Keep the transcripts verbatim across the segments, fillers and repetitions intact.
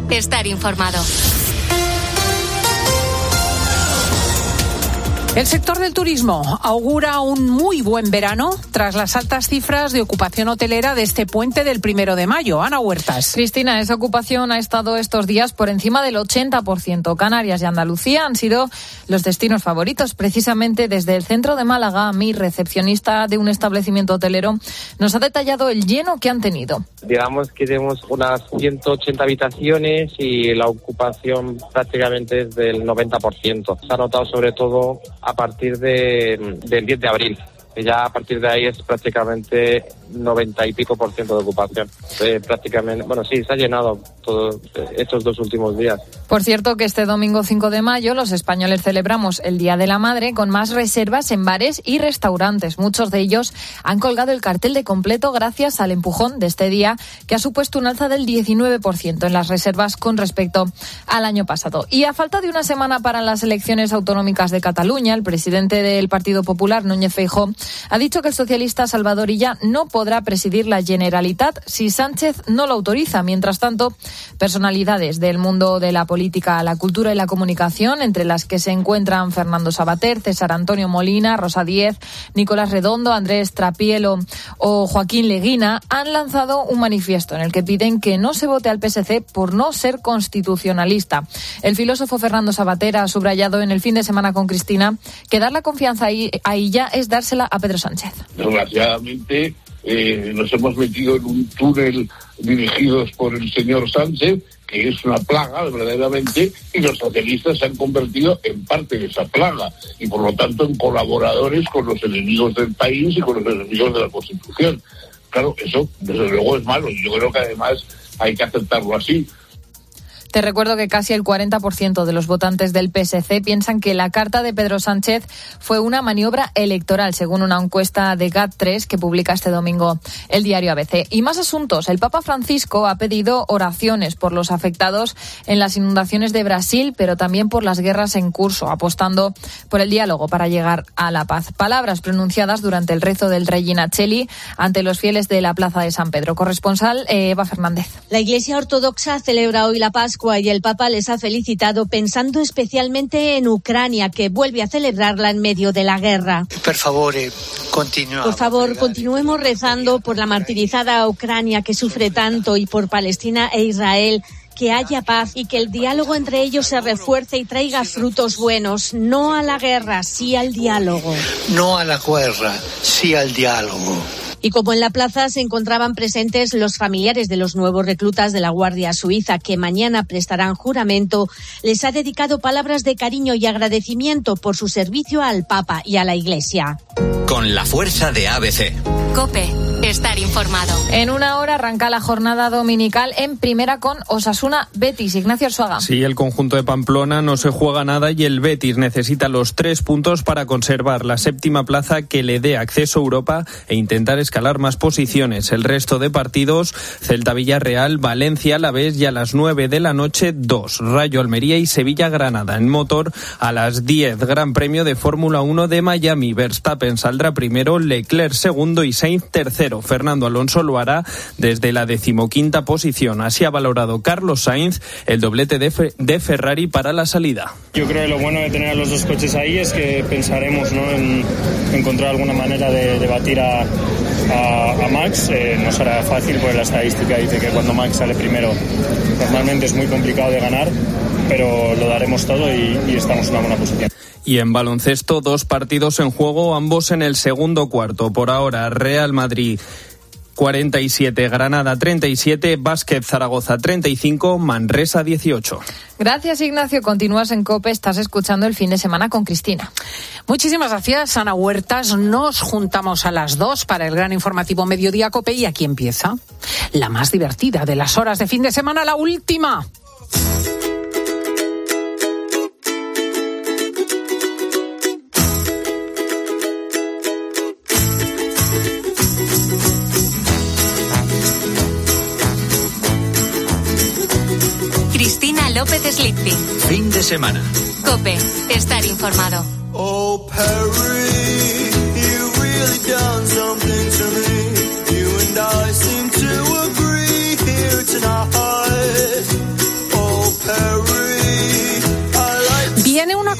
estar informado. El sector del turismo augura un muy buen verano tras las altas cifras de ocupación hotelera de este puente del primero de mayo. Ana Huertas. Cristina, esa ocupación ha estado estos días por encima del ochenta por ciento. Canarias y Andalucía han sido los destinos favoritos. Precisamente desde el centro de Málaga, mi recepcionista de un establecimiento hotelero nos ha detallado el lleno que han tenido. Digamos que tenemos unas ciento ochenta habitaciones y la ocupación prácticamente es del noventa por ciento. Se ha notado sobre todo a partir de, del diez de abril. Y ya a partir de ahí es prácticamente noventa y pico por ciento de ocupación. Eh, prácticamente, bueno, sí, se ha llenado todos estos dos últimos días. Por cierto que este domingo cinco de mayo los españoles celebramos el Día de la Madre con más reservas en bares y restaurantes. Muchos de ellos han colgado el cartel de completo gracias al empujón de este día, que ha supuesto un alza del diecinueve por ciento en las reservas con respecto al año pasado. Y a falta de una semana para las elecciones autonómicas de Cataluña, el presidente del Partido Popular, Núñez Feijóo, ha dicho que el socialista Salvador Illa no podrá presidir la Generalitat si Sánchez no lo autoriza. Mientras tanto, personalidades del mundo de la política, la cultura y la comunicación, entre las que se encuentran Fernando Savater, César Antonio Molina, Rosa Díez, Nicolás Redondo, Andrés Trapielo o Joaquín Leguina, han lanzado un manifiesto en el que piden que no se vote al P S C por no ser constitucionalista. El filósofo Fernando Savater ha subrayado en el fin de semana con Cristina que dar la confianza a Illa es dársela a Pedro Sánchez. Desgraciadamente eh, nos hemos metido en un túnel dirigidos por el señor Sánchez, que es una plaga verdaderamente, y los socialistas se han convertido en parte de esa plaga y por lo tanto en colaboradores con los enemigos del país y con los enemigos de la Constitución. Claro, eso desde luego es malo y yo creo que además hay que aceptarlo así. Te recuerdo que casi el cuarenta por ciento de los votantes del P S C piensan que la carta de Pedro Sánchez fue una maniobra electoral, según una encuesta de G A T tres que publica este domingo el diario A B C. Y más asuntos. El Papa Francisco ha pedido oraciones por los afectados en las inundaciones de Brasil, pero también por las guerras en curso, apostando por el diálogo para llegar a la paz. Palabras pronunciadas durante el rezo del Regina Coeli ante los fieles de la Plaza de San Pedro. Corresponsal Eva Fernández. La Iglesia Ortodoxa celebra hoy la Pascua y el Papa les ha felicitado pensando especialmente en Ucrania, que vuelve a celebrarla en medio de la guerra. Por favor, Por favor, continuemos rezando por la martirizada Ucrania que sufre tanto y por Palestina e Israel. Que haya paz y que el diálogo entre ellos se refuerce y traiga frutos buenos. No a la guerra, sí al diálogo. No a la guerra, sí al diálogo. Y como en la plaza se encontraban presentes los familiares de los nuevos reclutas de la Guardia Suiza que mañana prestarán juramento, les ha dedicado palabras de cariño y agradecimiento por su servicio al Papa y a la Iglesia. Con la fuerza de A B C. COPE, estar informado. En una hora arranca la jornada dominical en primera con Osasuna Betis. Ignacio Arzuaga. Sí, el conjunto de Pamplona no se juega nada y el Betis necesita los tres puntos para conservar la séptima plaza que le dé acceso a Europa e intentar escalar más posiciones. El resto de partidos, Celta Villarreal, Valencia Alavés y a las nueve de la noche dos, Rayo Almería y Sevilla Granada. En motor a las diez, Gran Premio de Fórmula uno de Miami. Verstappen saldrá primero, Leclerc segundo y Sainz tercero. Fernando Alonso lo hará desde la decimoquinta posición. Así ha valorado Carlos Sainz el doblete de, Fe- de Ferrari para la salida. Yo creo que lo bueno de tener a los dos coches ahí es que pensaremos, ¿no?, en encontrar alguna manera de, de batir a, a, a Max. Eh, no será fácil porque la estadística dice que cuando Max sale primero normalmente es muy complicado de ganar, pero lo daremos todo y, y estamos en una buena posición. Y en baloncesto, dos partidos en juego, ambos en el segundo cuarto. Por ahora, Real Madrid cuarenta y siete, Granada treinta y siete, Básquet Zaragoza treinta y cinco, Manresa dieciocho. Gracias, Ignacio. Continúas en COPE, estás escuchando el fin de semana con Cristina. Muchísimas gracias, Ana Huertas. Nos juntamos a las dos para el gran informativo Mediodía COPE y aquí empieza la más divertida de las horas de fin de semana, la última. Cristina López Slipty. Fin de semana. COPE, estar informado. Oh, Perry, you really done something to me. You and I seem to agree here tonight. Oh,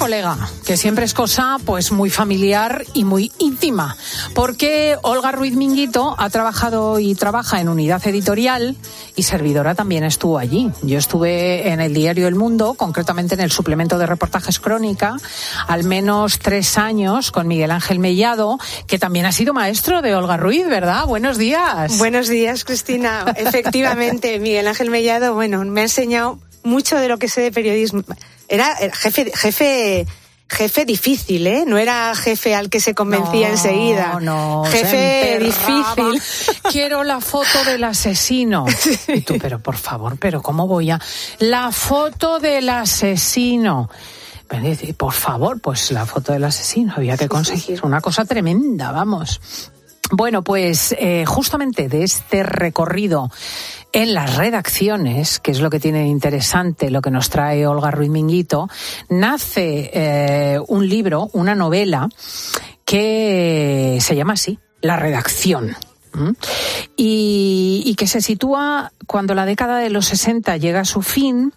colega, que siempre es cosa pues muy familiar y muy íntima, porque Olga Ruiz Minguito ha trabajado y trabaja en Unidad Editorial y servidora también estuvo allí. Yo estuve en el diario El Mundo, concretamente en el suplemento de reportajes Crónica, al menos tres años con Miguel Ángel Mellado, que también ha sido maestro de Olga Ruiz, ¿verdad? Buenos días. Buenos días, Cristina. Efectivamente, Miguel Ángel Mellado, bueno, me ha enseñado mucho de lo que sé de periodismo. Era jefe, jefe, jefe difícil, ¿eh? No era jefe al que se convencía no, enseguida. No, jefe difícil. Quiero la foto del asesino. Sí. Y tú, pero por favor, pero ¿cómo voy a...? La foto del asesino. Por favor, pues la foto del asesino había que conseguir. Una cosa tremenda, vamos. Bueno, pues eh, justamente de este recorrido en las redacciones, que es lo que tiene interesante, lo que nos trae Olga Ruiz Minguito, nace eh, un libro, una novela, que se llama así, La redacción. ¿Mm? Y, y que se sitúa cuando la década de los sesenta llega a su fin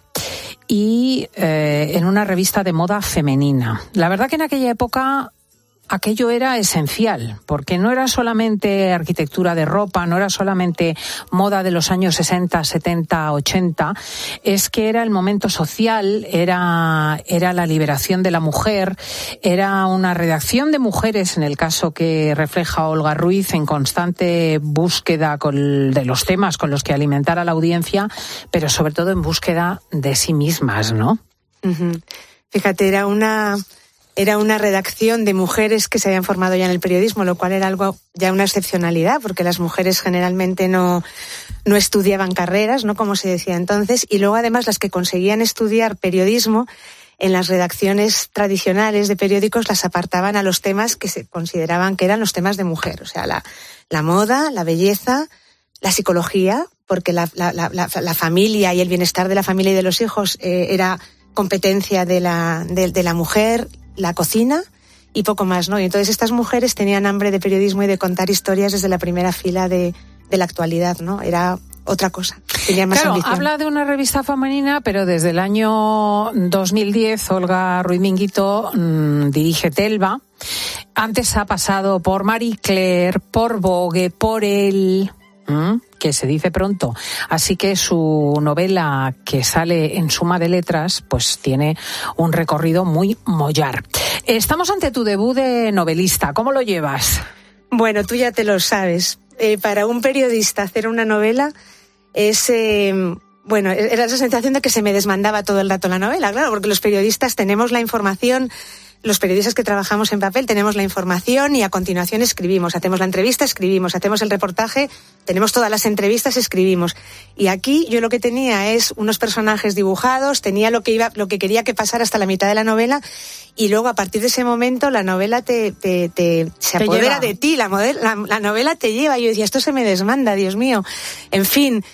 y eh, en una revista de moda femenina. La verdad que en aquella época aquello era esencial, porque no era solamente arquitectura de ropa, no era solamente moda de los años sesenta, setenta, ochenta, es que era el momento social, era, era la liberación de la mujer, era una redacción de mujeres, en el caso que refleja Olga Ruiz, en constante búsqueda con, de los temas con los que alimentar a la audiencia, pero sobre todo en búsqueda de sí mismas, ¿no? Uh-huh. Fíjate, era una... Era una redacción de mujeres que se habían formado ya en el periodismo, lo cual era algo ya una excepcionalidad, porque las mujeres generalmente no, no estudiaban carreras, ¿no? Como se decía entonces, y luego además las que conseguían estudiar periodismo en las redacciones tradicionales de periódicos las apartaban a los temas que se consideraban que eran los temas de mujer, o sea, la, la moda, la belleza, la psicología, porque la, la, la, la, la familia y el bienestar de la familia y de los hijos eh, era competencia de la, de, de la mujer, la cocina y poco más, ¿no? Y entonces estas mujeres tenían hambre de periodismo y de contar historias desde la primera fila de, de la actualidad, ¿no? Era otra cosa, tenía más claro, ambición. Habla de una revista femenina, pero desde el año dos mil diez Olga Ruiz Minguito mmm, dirige Telva. Antes ha pasado por Marie Claire, por Vogue, por Elle, ¿Mm? que se dice pronto. Así que su novela, que sale en Suma de Letras, pues tiene un recorrido muy mollar. Estamos ante tu debut de novelista. ¿Cómo lo llevas? Bueno, tú ya te lo sabes. Eh, para un periodista hacer una novela es... Eh, bueno, era esa sensación de que se me desmandaba todo el rato la novela, claro, porque los periodistas tenemos la información... Los periodistas que trabajamos en papel tenemos la información y a continuación escribimos. Hacemos la entrevista, escribimos. Hacemos el reportaje, tenemos todas las entrevistas, escribimos. Y aquí yo lo que tenía es unos personajes dibujados, tenía lo que iba, lo que quería que pasara hasta la mitad de la novela y luego a partir de ese momento la novela te, te, te se te apodera lleva. de ti, la, model, la, la novela te lleva. Y yo decía, esto se me desmanda, Dios mío. En fin...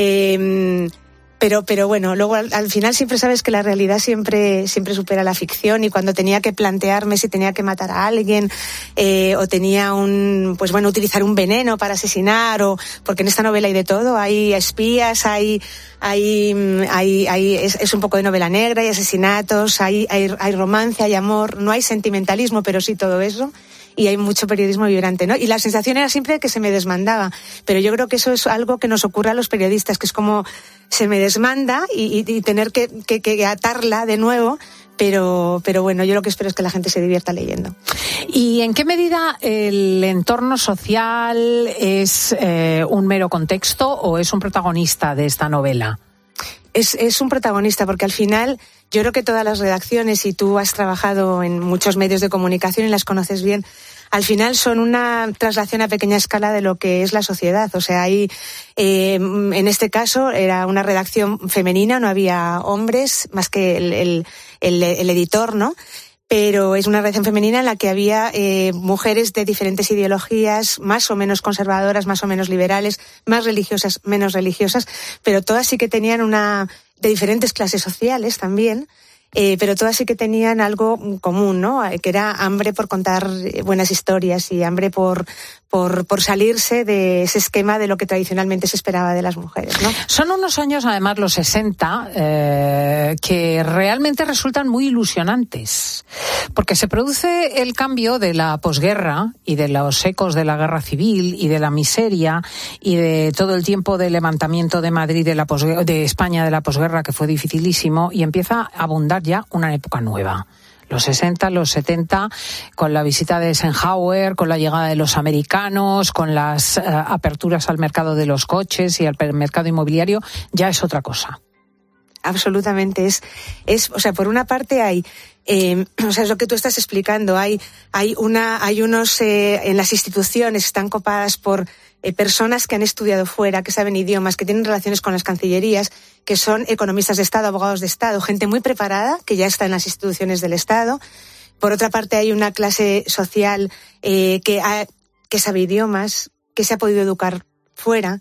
Eh, Pero, pero bueno, luego al, al final siempre sabes que la realidad siempre, siempre supera la ficción y cuando tenía que plantearme si tenía que matar a alguien eh, o tenía un, pues bueno, utilizar un veneno para asesinar o, porque en esta novela hay de todo, hay espías, hay, hay, hay, hay es, es un poco de novela negra, hay asesinatos, hay, hay, hay romance, hay amor, no hay sentimentalismo, pero sí todo eso. Y hay mucho periodismo vibrante, ¿no? Y la sensación era siempre que se me desmandaba. Pero yo creo que eso es algo que nos ocurre a los periodistas, que es como se me desmanda y, y, y tener que, que, que atarla de nuevo. Pero, pero bueno, yo lo que espero es que la gente se divierta leyendo. ¿Y en qué medida el entorno social es eh, un mero contexto o es un protagonista de esta novela? Es, es un protagonista, porque al final yo creo que todas las redacciones, y tú has trabajado en muchos medios de comunicación y las conoces bien, al final son una traslación a pequeña escala de lo que es la sociedad. O sea, hay, eh, en este caso era una redacción femenina, no había hombres más que el, el, el, el editor, ¿no? Pero es una redacción femenina en la que había eh, mujeres de diferentes ideologías, más o menos conservadoras, más o menos liberales, más religiosas, menos religiosas, pero todas sí que tenían una, de diferentes clases sociales también, eh, pero todas sí que tenían algo común, ¿no? Que era hambre por contar buenas historias y hambre por, por, por salirse de ese esquema de lo que tradicionalmente se esperaba de las mujeres, ¿no? Son unos años, además, los sesenta, eh, que realmente resultan muy ilusionantes, porque se produce el cambio de la posguerra y de los ecos de la guerra civil y de la miseria y de todo el tiempo de levantamiento de Madrid, de, la posguerra, de España de la posguerra, que fue dificilísimo, y empieza a abundar ya una época nueva. Los sesenta, los setenta, con la visita de Eisenhower, con la llegada de los americanos, con las uh, aperturas al mercado de los coches y al mercado inmobiliario, ya es otra cosa. Absolutamente. Es, es, o sea, por una parte hay, eh, o sea, es lo que tú estás explicando, hay, hay una, hay unos, eh, en las instituciones están copadas por eh, personas que han estudiado fuera, que saben idiomas, que tienen relaciones con las cancillerías, que son economistas de Estado, abogados de Estado, gente muy preparada, que ya está en las instituciones del Estado. Por otra parte, hay una clase social eh, que, ha, que sabe idiomas, que se ha podido educar fuera.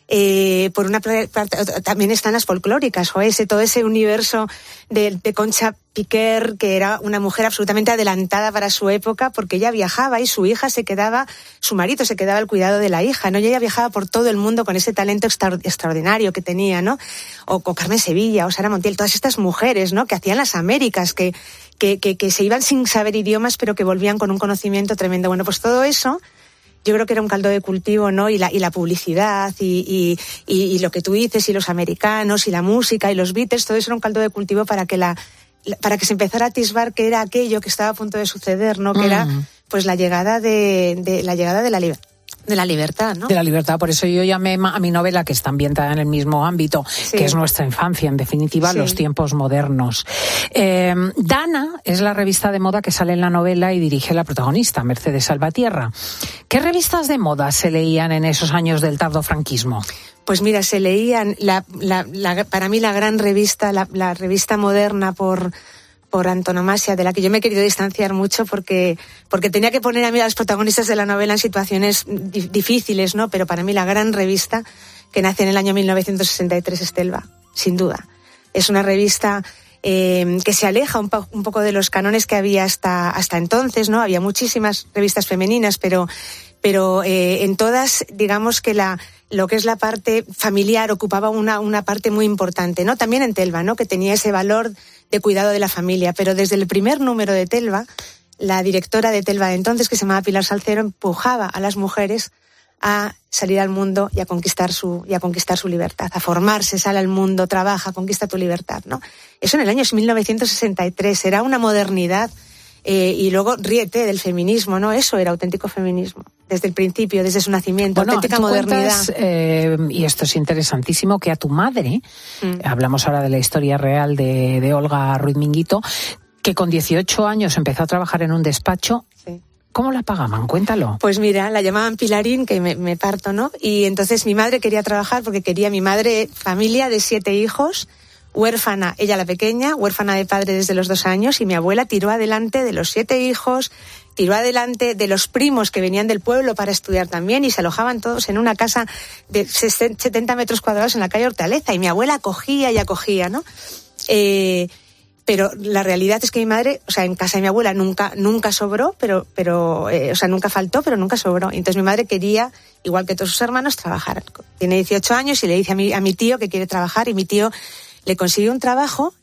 Eh, por una parte, también están las folclóricas, o ese, todo ese universo de, de Concha Piquer, que era una mujer absolutamente adelantada para su época, porque ella viajaba y su hija se quedaba, su marido se quedaba al cuidado de la hija, ¿no? Y ella viajaba por todo el mundo con ese talento extra, extraordinario que tenía, ¿no? O, o Carmen Sevilla, o Sara Montiel, todas estas mujeres, ¿no? Que hacían las Américas, que, que, que, que se iban sin saber idiomas, pero que volvían con un conocimiento tremendo. Bueno, pues todo eso, yo creo que era un caldo de cultivo, ¿no? Y la, y la publicidad, y, y, y, y lo que tú dices, y los americanos, y la música, y los Beatles, todo eso era un caldo de cultivo para que la, para que se empezara a atisbar que era aquello que estaba a punto de suceder, ¿no? Que mm. era, pues, la llegada de, de la llegada de la libertad. De la libertad, ¿no? De la libertad, por eso yo llamé a mi novela, que está ambientada en el mismo ámbito, sí. que es nuestra infancia, en definitiva, sí. los tiempos modernos. Eh, Dana es la revista de moda que sale en la novela y dirige la protagonista, Mercedes Salvatierra. ¿Qué revistas de moda se leían en esos años del tardofranquismo? Pues mira, se leían, la, la, la, para mí la gran revista, la, la revista moderna por... por antonomasia, de la que yo me he querido distanciar mucho porque, porque tenía que poner a mí a los protagonistas de la novela en situaciones di- difíciles, ¿no? Pero para mí la gran revista, que nace en el año mil novecientos sesenta y tres, es Telva, sin duda. Es una revista eh, que se aleja un, po- un poco de los cánones que había hasta, hasta entonces, ¿no? Había muchísimas revistas femeninas, pero, pero eh, en todas, digamos que la... lo que es la parte familiar ocupaba una, una parte muy importante, ¿no? También en Telva, ¿no? Que tenía ese valor de cuidado de la familia, pero desde el primer número de Telva, la directora de Telva de entonces, que se llamaba Pilar Salcero, empujaba a las mujeres a salir al mundo y a conquistar su, y a conquistar su libertad, a formarse, sal al mundo, trabaja, conquista tu libertad, ¿no? Eso en el año mil novecientos sesenta y tres, era una modernidad. Eh, y luego ríete del feminismo, ¿no? Eso era auténtico feminismo, desde el principio, desde su nacimiento, bueno, auténtica tú modernidad. Cuentas, eh, y esto es interesantísimo, que a tu madre, mm. hablamos ahora de la historia real de, de Olga Ruiz Minguito, que con dieciocho años empezó a trabajar en un despacho. Sí. ¿Cómo la pagaban? Cuéntalo. Pues mira, la llamaban Pilarín, que me, me parto, ¿no? Y entonces mi madre quería trabajar porque quería, mi madre, familia de siete hijos, huérfana, ella la pequeña, huérfana de padre desde los dos años, y mi abuela tiró adelante de los siete hijos, tiró adelante de los primos que venían del pueblo para estudiar también, y se alojaban todos en una casa de setenta metros cuadrados en la calle Hortaleza, y mi abuela acogía y acogía, ¿no? Eh, pero la realidad es que mi madre, o sea, en casa de mi abuela nunca, nunca sobró, pero, pero, eh, o sea, nunca faltó, pero nunca sobró. Entonces mi madre quería, igual que todos sus hermanos, trabajar. Tiene dieciocho años y le dice a mi, a mi tío que quiere trabajar, y mi tío le consiguió un trabajo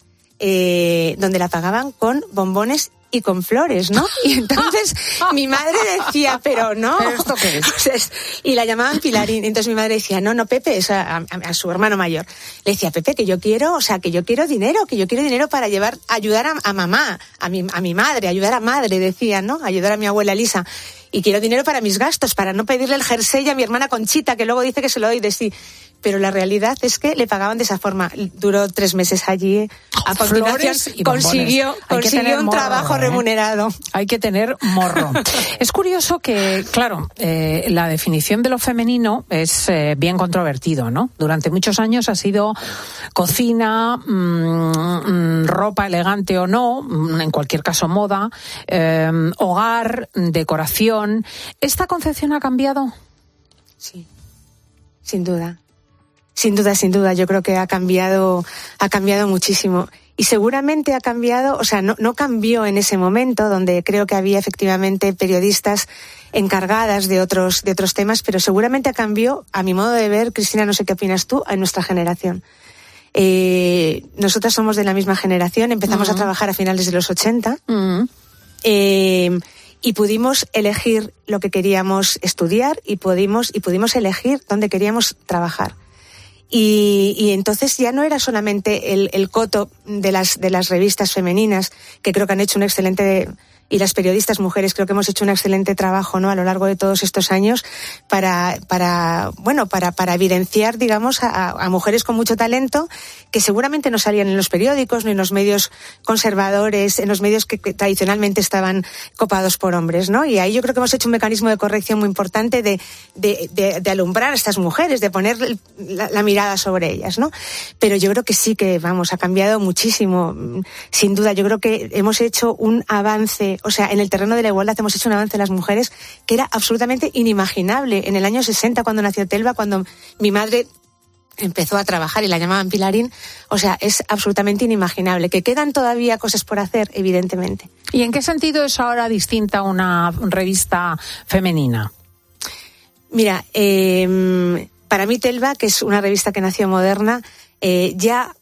eh, donde la pagaban con bombones y con flores, ¿no? Y entonces mi madre decía, pero no. ¿Pero esto qué es? O sea, es y la llamaban Pilarín. Entonces mi madre decía, no, no, Pepe, o sea, a, a, a su hermano mayor. Le decía, Pepe, que yo quiero, o sea, que yo quiero dinero, que yo quiero dinero para llevar, ayudar a, a mamá, a mi, a mi madre, ayudar a madre, decía, ¿no? Ayudar a mi abuela Elisa. Y quiero dinero para mis gastos, para no pedirle el jersey a mi hermana Conchita, que luego dice que se lo doy de sí. Pero la realidad es que le pagaban de esa forma. Duró tres meses allí. A continuación consiguió, consiguió un morro, trabajo ¿eh? remunerado. Hay que tener morro. Es curioso que, claro, eh, la definición de lo femenino es eh, bien controvertido, ¿no? Durante muchos años ha sido cocina, mmm, ropa elegante o no, en cualquier caso moda, eh, hogar, decoración. ¿Esta concepción ha cambiado? Sí, sin duda. Sin duda, sin duda, yo creo que ha cambiado, ha cambiado muchísimo. Y seguramente ha cambiado, o sea, no, no cambió en ese momento, donde creo que había efectivamente periodistas encargadas de otros, de otros temas, pero seguramente cambió, a mi modo de ver, Cristina, no sé qué opinas tú, en nuestra generación. Eh, nosotras somos de la misma generación, empezamos uh-huh. a trabajar a finales de los ochenta, uh-huh. eh, y pudimos elegir lo que queríamos estudiar y pudimos, y pudimos elegir dónde queríamos trabajar. Y, y entonces ya no era solamente el, el coto de las, de las revistas femeninas, que creo que han hecho un excelente, y las periodistas mujeres creo que hemos hecho un excelente trabajo, ¿no?, a lo largo de todos estos años para, para, bueno, para, para evidenciar, digamos, a, a mujeres con mucho talento que seguramente no salían en los periódicos ni en los medios conservadores, en los medios que, que tradicionalmente estaban copados por hombres, ¿no? Y ahí yo creo que hemos hecho un mecanismo de corrección muy importante de, de, de, de alumbrar a estas mujeres, de poner la, la mirada sobre ellas, ¿no? Pero yo creo que sí que, vamos, ha cambiado muchísimo, sin duda. Yo creo que hemos hecho un avance, o sea, en el terreno de la igualdad hemos hecho un avance en las mujeres que era absolutamente inimaginable. En el año sesenta, cuando nació Telva, cuando mi madre empezó a trabajar y la llamaban Pilarín, o sea, es absolutamente inimaginable. Que quedan todavía cosas por hacer, evidentemente. ¿Y en qué sentido es ahora distinta a una revista femenina? Mira, eh, para mí Telva, que es una revista que nació moderna, eh, ya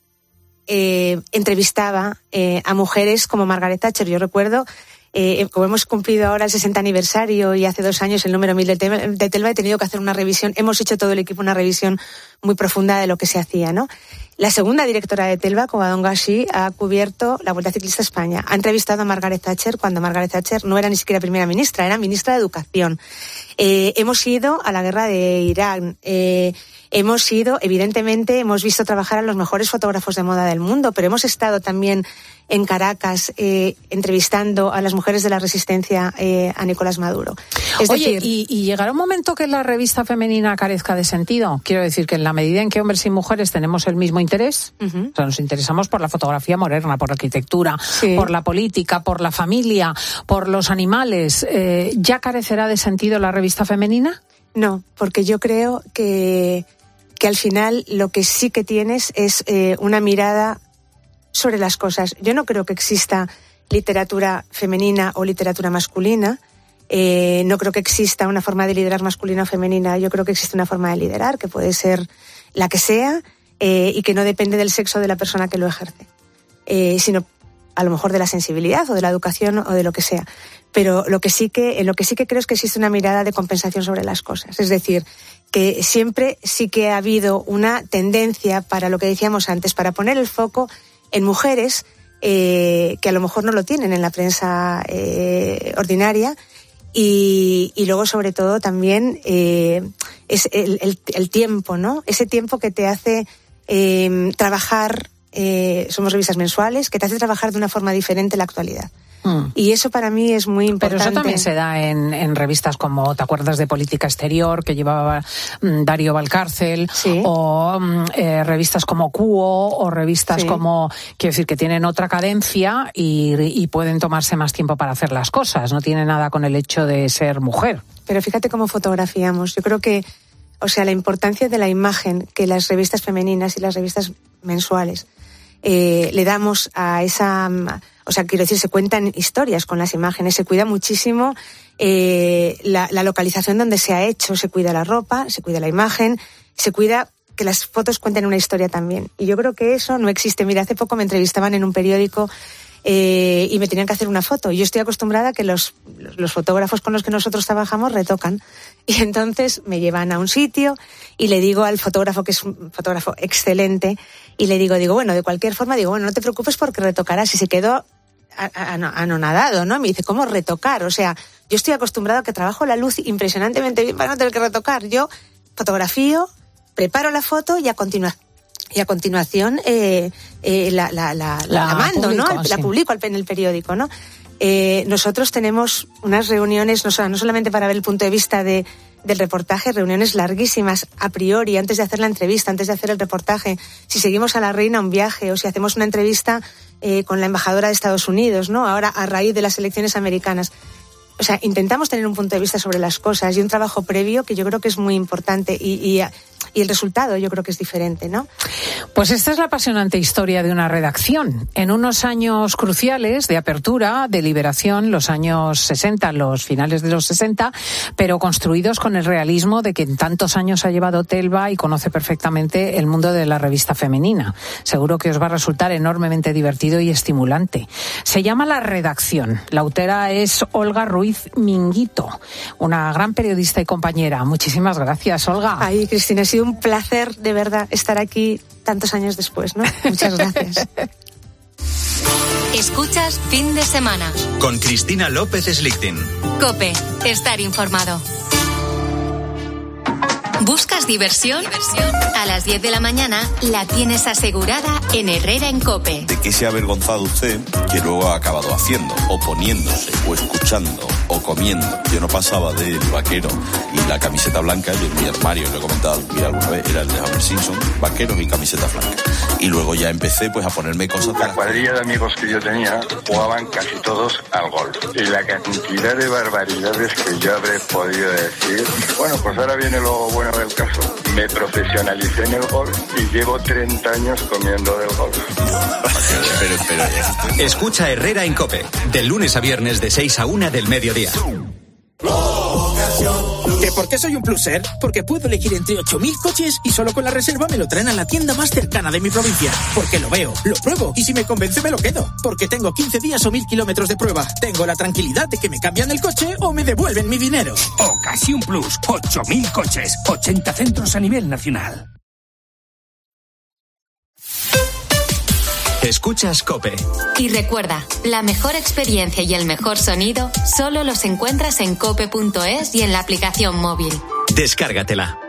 eh, entrevistaba eh, a mujeres como Margaret Thatcher. Yo recuerdo, Eh, como hemos cumplido ahora el sesenta aniversario y hace dos años el número mil de Telva, de Telva, he tenido que hacer una revisión, hemos hecho todo el equipo una revisión muy profunda de lo que se hacía, ¿no? La segunda directora de Telva, Covadonga Gashi, ha cubierto la Vuelta Ciclista a España. Ha entrevistado a Margaret Thatcher cuando Margaret Thatcher no era ni siquiera primera ministra, era ministra de Educación. Eh, hemos ido a la guerra de Irán. Eh, hemos ido, evidentemente, hemos visto trabajar a los mejores fotógrafos de moda del mundo, pero hemos estado también en Caracas eh, entrevistando a las mujeres de la resistencia eh, a Nicolás Maduro. Es Oye, decir, y, y llegará un momento que la revista femenina carezca de sentido. Quiero decir que en la medida en que hombres y mujeres tenemos el mismo interés, uh-huh. o sea, nos interesamos por la fotografía moderna, por la arquitectura, sí. por la política, por la familia, por los animales, eh, ¿ya carecerá de sentido la revista femenina? No, porque yo creo que, que al final lo que sí que tienes es eh, una mirada sobre las cosas. Yo no creo que exista literatura femenina o literatura masculina. Eh, no creo que exista una forma de liderar masculina o femenina. Yo creo que existe una forma de liderar que puede ser la que sea eh, y que no depende del sexo de la persona que lo ejerce, eh, sino a lo mejor de la sensibilidad o de la educación o de lo que sea. Pero lo que sí que, en lo que sí que creo es que existe una mirada de compensación sobre las cosas. Es decir, que siempre sí que ha habido una tendencia para lo que decíamos antes, para poner el foco en mujeres eh, que a lo mejor no lo tienen en la prensa eh, ordinaria y, y luego sobre todo también eh, es el, el, el tiempo, ¿no? Ese tiempo que te hace eh, trabajar, eh, somos revistas mensuales, que te hace trabajar de una forma diferente la actualidad. Mm. Y eso para mí es muy importante. Pero eso también se da en, en revistas como, ¿te acuerdas de Política Exterior, que llevaba mm, Darío Valcárcel? Sí. O mm, eh, revistas como Cuo, o revistas sí. como, quiero decir, que tienen otra cadencia y, y pueden tomarse más tiempo para hacer las cosas. No tiene nada con el hecho de ser mujer. Pero fíjate cómo fotografiamos. Yo creo que, o sea, la importancia de la imagen que las revistas femeninas y las revistas mensuales eh, le damos a esa... O sea, quiero decir, se cuentan historias con las imágenes, se cuida muchísimo eh, la, la localización donde se ha hecho, se cuida la ropa, se cuida la imagen, se cuida que las fotos cuenten una historia también. Y yo creo que eso no existe. Mira, hace poco me entrevistaban en un periódico eh, y me tenían que hacer una foto. Yo estoy acostumbrada a que los, los fotógrafos con los que nosotros trabajamos retocan. Y entonces me llevan a un sitio y le digo al fotógrafo, que es un fotógrafo excelente, y le digo, digo, bueno, de cualquier forma, digo, bueno, no te preocupes porque retocarás. Y se quedó anonadado, ¿no? Me dice, ¿cómo retocar? O sea, yo estoy acostumbrado a que trabajo la luz impresionantemente bien para no tener que retocar. Yo fotografío, preparo la foto y a continuación y a continuación eh, eh, la, la, la, la, la mando, publico, ¿no? Sí. La publico en el periódico, ¿no? Eh, nosotros tenemos unas reuniones, no, no solamente para ver el punto de vista de, del reportaje, reuniones larguísimas a priori, antes de hacer la entrevista, antes de hacer el reportaje, si seguimos a la reina un viaje o si hacemos una entrevista eh, con la embajadora de Estados Unidos, ¿no? Ahora a raíz de las elecciones americanas. o sea, intentamos tener un punto de vista sobre las cosas y un trabajo previo que yo creo que es muy importante y, y, y el resultado yo creo que es diferente, ¿no? Pues esta es la apasionante historia de una redacción. En unos años cruciales de apertura, de liberación, los años sesenta, los finales de los sesenta, pero construidos con el realismo de que en tantos años ha llevado Telva y conoce perfectamente el mundo de la revista femenina. Seguro que os va a resultar enormemente divertido y estimulante. Se llama La Redacción. La autora es Olga Ruiz Minguito, una gran periodista y compañera. Muchísimas gracias, Olga. Ay, Cristina, ha sido un placer de verdad estar aquí tantos años después, ¿no? Muchas gracias. Escuchas Fin de Semana con Cristina López Slichting. COPE, estar informado. ¿Buscas diversión? A las diez de la mañana la tienes asegurada en Herrera en COPE. ¿De qué se ha avergonzado usted que luego ha acabado haciendo, o poniéndose, o escuchando, o comiendo? Yo no pasaba del vaquero y la camiseta blanca, yo en mi armario, lo he comentado mira, alguna vez, era el de Homer Simpson, vaqueros y camiseta blanca. Y luego ya empecé pues a ponerme cosas... La cuadrilla de amigos que yo tenía jugaban casi todos al golf. Y la cantidad de barbaridades que yo habré podido decir... Bueno, pues ahora viene lo bueno del caso. Me profesionalicé en el golf y llevo treinta años comiendo del golf. pero, pero, Escucha Herrera en COPE, de lunes a viernes de seis a una del mediodía. ¿Que por qué soy un pluser? Porque puedo elegir entre ocho mil coches y solo con la reserva me lo traen a la tienda más cercana de mi provincia. Porque lo veo, lo pruebo y si me convence me lo quedo. Porque tengo quince días o mil kilómetros de prueba. Tengo la tranquilidad de que me cambian el coche o me devuelven mi dinero. Ocasión Plus, ocho mil coches, ochenta centros a nivel nacional. Escuchas COPE. Y recuerda, la mejor experiencia y el mejor sonido solo los encuentras en cope punto es y en la aplicación móvil. Descárgatela.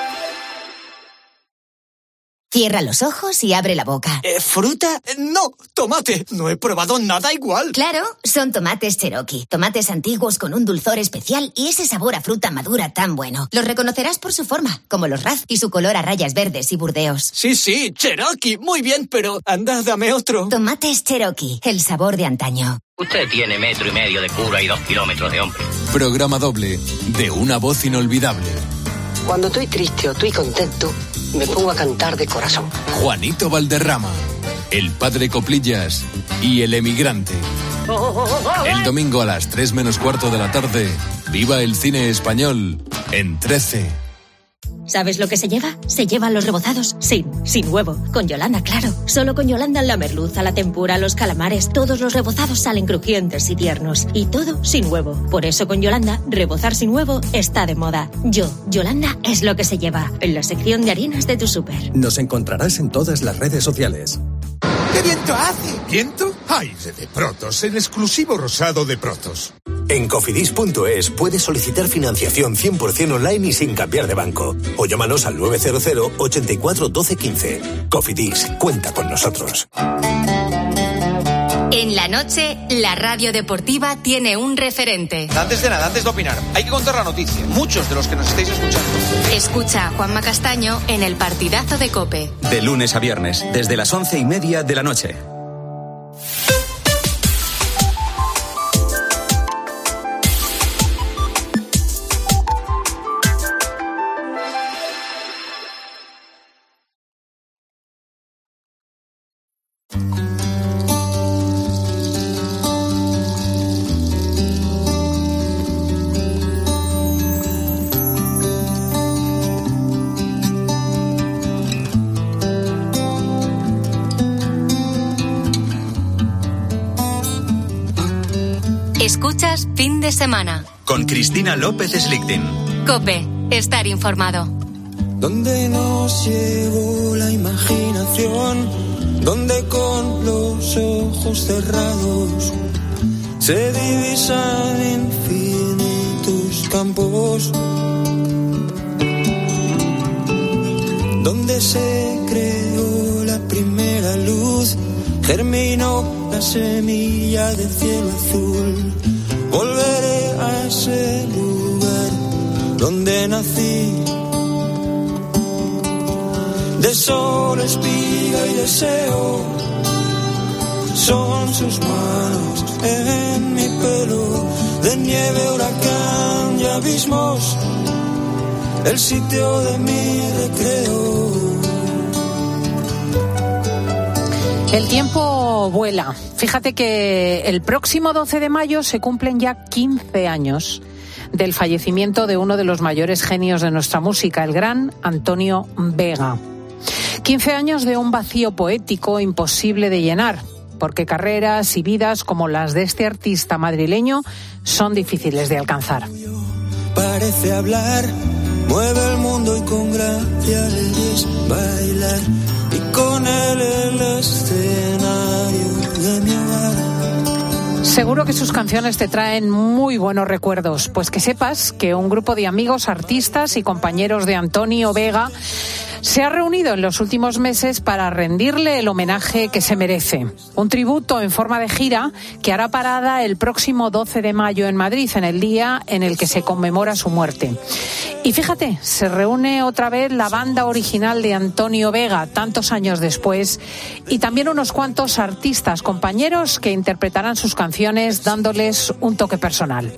Cierra los ojos y abre la boca. Eh, ¿Fruta? No, tomate. No he probado nada igual. Claro, son tomates Cherokee. Tomates antiguos con un dulzor especial y ese sabor a fruta madura tan bueno. Los reconocerás por su forma, como los Raz y su color a rayas verdes y burdeos. Sí, sí, Cherokee. Muy bien, pero anda, dame otro. Tomates Cherokee, el sabor de antaño. Usted tiene metro y medio de cura y dos kilómetros de hombre. Programa doble de una voz inolvidable. Cuando estoy triste o estoy contento, me pongo a cantar de corazón. Juanito Valderrama, el padre Coplillas y el emigrante. El domingo a las tres menos cuarto de la tarde, viva el cine español en trece. ¿Sabes lo que se lleva? Se llevan los rebozados sin, sin huevo. Con Yolanda, claro. Solo con Yolanda la merluza, la tempura, los calamares, todos los rebozados salen crujientes y tiernos. Y todo sin huevo. Por eso con Yolanda, rebozar sin huevo está de moda. Yo, Yolanda, es lo que se lleva. En la sección de harinas de tu súper. Nos encontrarás en todas las redes sociales. ¡Qué viento hace! ¿Viento? Aire de Protos, el exclusivo rosado de Protos. En cofidis punto es puedes solicitar financiación cien por ciento online y sin cambiar de banco. O llámanos al nueve cero cero, ochenta y cuatro, doce, quince. Cofidis, cuenta con nosotros. En la noche, la radio deportiva tiene un referente. Antes de nada, antes de opinar, hay que contar la noticia. Muchos de los que nos estáis escuchando. Escucha a Juanma Castaño en el partidazo de COPE. De lunes a viernes, desde las once y media de la noche. Escuchas Fin de Semana con Cristina López Slichting. COPE, estar informado. Donde nos llevó la imaginación, donde con los ojos cerrados se divisan infinitos campos, donde se creó la primera luz, germinó la semilla del cielo azul. Volveré a ese lugar donde nací, de sol, espiga y deseo, Son sus manos en mi pelo, de nieve, huracán y abismos, el sitio de mi recreo. El tiempo vuela. Fíjate que el próximo doce de mayo se cumplen ya quince años del fallecimiento de uno de los mayores genios de nuestra música, el gran Antonio Vega. quince años de un vacío poético imposible de llenar, porque carreras y vidas como las de este artista madrileño son difíciles de alcanzar. Parece hablar, mueve el mundo y con gracia le ves bailar, y con él el escenario de mi hogar. Seguro que sus canciones te traen muy buenos recuerdos, pues que sepas que un grupo de amigos, artistas y compañeros de Antonio Vega se ha reunido en los últimos meses para rendirle el homenaje que se merece. Un tributo en forma de gira que hará parada el próximo doce de mayo en Madrid, en el día en el que se conmemora su muerte. Y fíjate, se reúne otra vez la banda original de Antonio Vega, tantos años después, y también unos cuantos artistas, compañeros que interpretarán sus canciones dándoles un toque personal.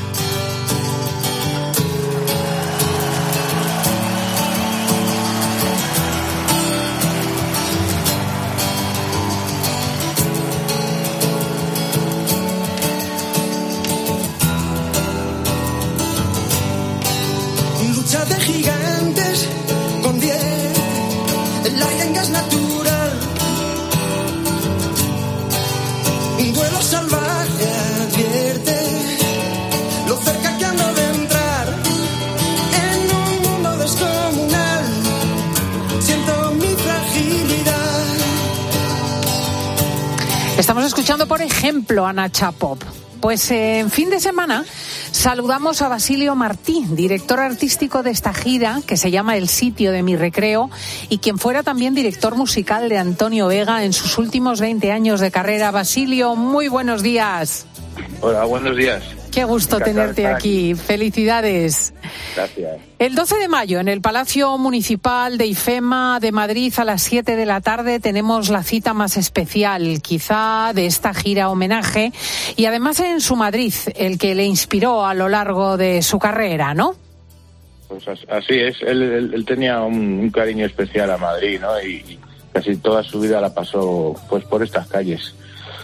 De gigantes con diez, el aire en gas natural, un vuelo salvaje advierte lo cerca que ando de entrar en un mundo descomunal. Siento mi fragilidad. Estamos escuchando, por ejemplo, a Nacha Pop. Pues eh, en fin de semana saludamos a Basilio Martí, director artístico de esta gira que se llama El sitio de mi recreo, y quien fuera también director musical de Antonio Vega en sus últimos veinte años de carrera. Basilio, muy buenos días. Hola, buenos días. Qué gusto Encantado tenerte aquí. Felicidades. Gracias. El doce de mayo, en el Palacio Municipal de IFEMA de Madrid, a las siete de la tarde, tenemos la cita más especial, quizá, de esta gira homenaje, y además en su Madrid, el que le inspiró a lo largo de su carrera, ¿no? Pues así es. Él, él, él tenía un, un cariño especial a Madrid, ¿no? Y, y casi toda su vida la pasó pues por estas calles.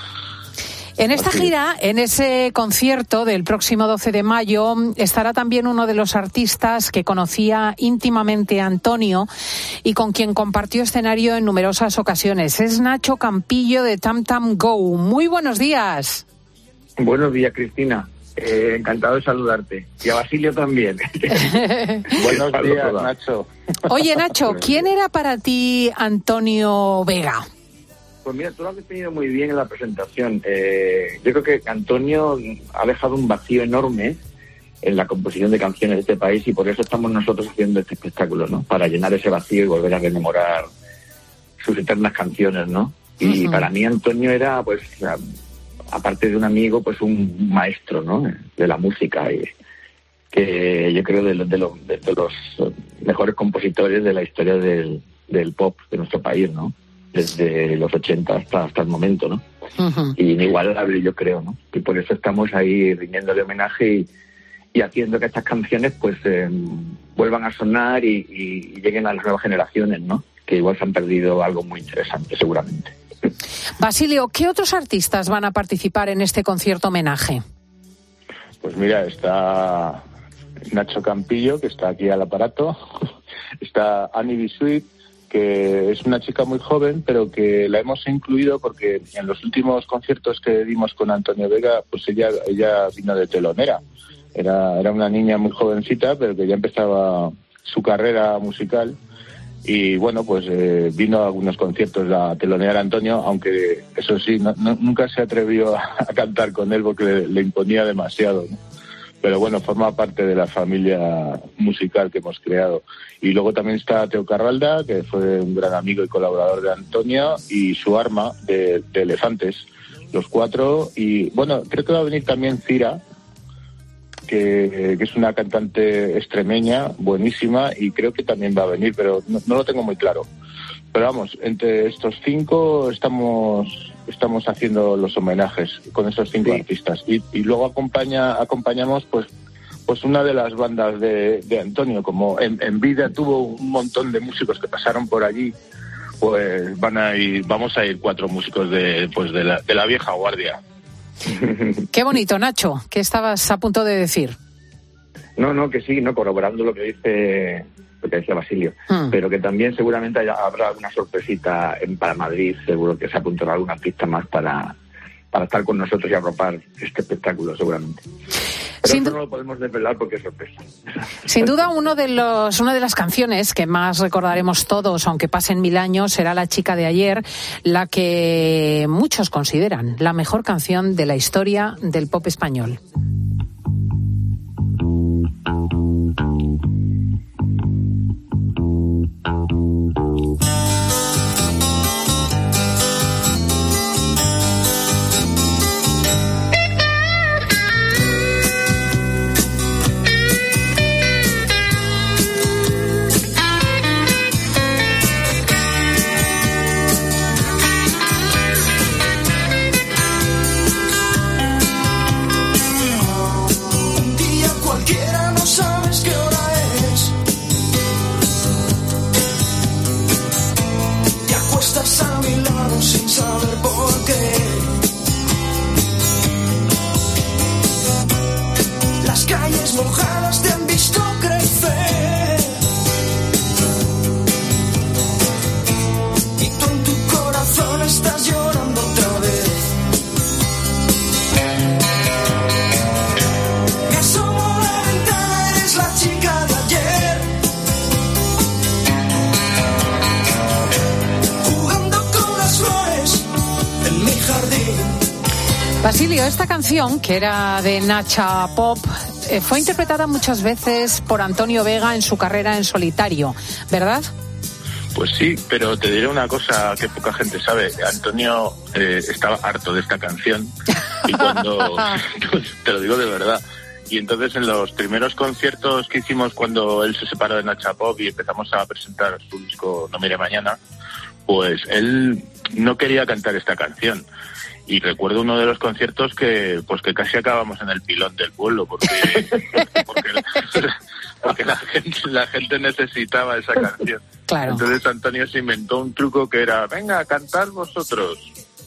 En esta gira, en ese concierto del próximo doce de mayo, estará también uno de los artistas que conocía íntimamente a Antonio y con quien compartió escenario en numerosas ocasiones. Es Nacho Campillo de Tam Tam Go. Muy buenos días. Buenos días, Cristina. Eh, encantado de saludarte. Y a Basilio también. Buenos días, Nacho. Oye, Nacho, ¿quién era para ti Antonio Vega? Pues mira, tú lo has definido muy bien en la presentación. Eh, yo creo que Antonio ha dejado un vacío enorme en la composición de canciones de este país, y por eso estamos nosotros haciendo este espectáculo, ¿no? Para llenar ese vacío y volver a rememorar sus eternas canciones, ¿no? Y uh-huh. Para mí Antonio era, pues, aparte de un amigo, pues un maestro, ¿no? De la música, y que yo creo de, de, lo, de, de los mejores compositores de la historia del, del pop de nuestro país, ¿no? Desde los ochenta hasta, hasta el momento, ¿no? Uh-huh. Y inigualable, yo creo, ¿no? Y por eso estamos ahí rindiéndole homenaje y, y haciendo que estas canciones, pues, eh, vuelvan a sonar y, y, y lleguen a las nuevas generaciones, ¿no? Que igual se han perdido algo muy interesante, seguramente. Basilio, ¿qué otros artistas van a participar en este concierto homenaje? Pues mira, está Nacho Campillo, que está aquí al aparato. Está Annie Bisuit, que es una chica muy joven, pero que la hemos incluido porque en los últimos conciertos que dimos con Antonio Vega, pues ella ella vino de telonera. Era, era una niña muy jovencita, pero que ya empezaba su carrera musical. Y bueno, pues eh, vino a algunos conciertos la telonera de Antonio, aunque eso sí, no, no, nunca se atrevió a, a cantar con él porque le, le imponía demasiado, ¿no? Pero bueno, forma parte de la familia musical que hemos creado. Y luego también está Teo Carralda, que fue un gran amigo y colaborador de Antonio, y su arma de, de Elefantes, los cuatro. Y bueno, creo que va a venir también Cira, que, que es una cantante extremeña, buenísima, y creo que también va a venir, pero no, no lo tengo muy claro. Pero vamos, entre estos cinco estamos estamos haciendo los homenajes con esos cinco sí. artistas. Y, y luego acompaña acompañamos pues pues una de las bandas de, de Antonio. Como en, en vida tuvo un montón de músicos que pasaron por allí, pues van a ir, vamos a ir cuatro músicos de pues de la, de la vieja guardia. Qué bonito, Nacho. ¿Qué estabas a punto de decir? No, no, que sí, no corroborando lo que dice lo que decía Basilio, hmm. pero que también seguramente haya, habrá alguna sorpresita en para Madrid, seguro que se apuntará alguna pista más para, para estar con nosotros y arropar este espectáculo, seguramente. Pero Sin... esto no lo podemos desvelar porque es sorpresa. Sin duda, uno de los, una de las canciones que más recordaremos todos, aunque pasen mil años, será La chica de ayer, la que muchos consideran la mejor canción de la historia del pop español. Basilio, esta canción, que era de Nacha Pop, eh, fue interpretada muchas veces por Antonio Vega en su carrera en solitario, ¿verdad? Pues sí, pero te diré una cosa que poca gente sabe. Antonio eh, estaba harto de esta canción y cuando, te lo digo de verdad, y entonces en los primeros conciertos que hicimos cuando él se separó de Nacha Pop y empezamos a presentar su disco No mire mañana, pues él no quería cantar esta canción. Y recuerdo uno de los conciertos que pues que casi acabamos en el pilón del pueblo porque porque, porque la gente la gente necesitaba esa canción. Claro. Entonces Antonio se inventó un truco que era, venga, cantad vosotros.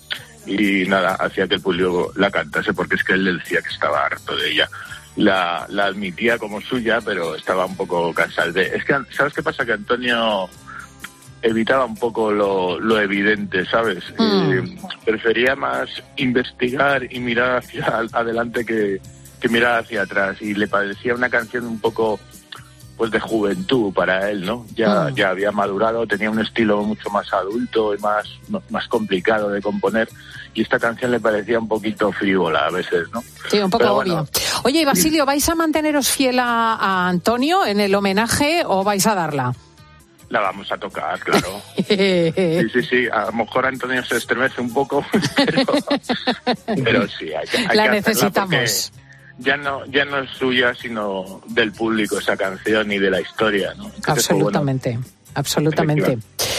Y nada, hacía que el público la cantase porque es que él le decía que estaba harto de ella. La, la admitía como suya, pero estaba un poco cansado de... Es que, ¿sabes qué pasa? Que Antonio evitaba un poco lo, lo evidente, ¿sabes? Mm. Eh, prefería más investigar y mirar hacia adelante que, que mirar hacia atrás, y le parecía una canción un poco pues de juventud para él, ¿no? Ya, mm. ya había madurado, tenía un estilo mucho más adulto y más, más complicado de componer, y esta canción le parecía un poquito frívola a veces, ¿no? Sí, un poco obvio. Bueno, oye, Basilio, ¿vais a manteneros fiel a, a Antonio en el homenaje o vais a darla? La vamos a tocar, claro. Sí, sí, sí. A lo mejor Antonio se estremece un poco, pero, pero sí, hay que, hay la que necesitamos. Ya no, ya no es suya, sino del público esa canción y de la historia, ¿no? Entonces, absolutamente, pues, bueno, absolutamente.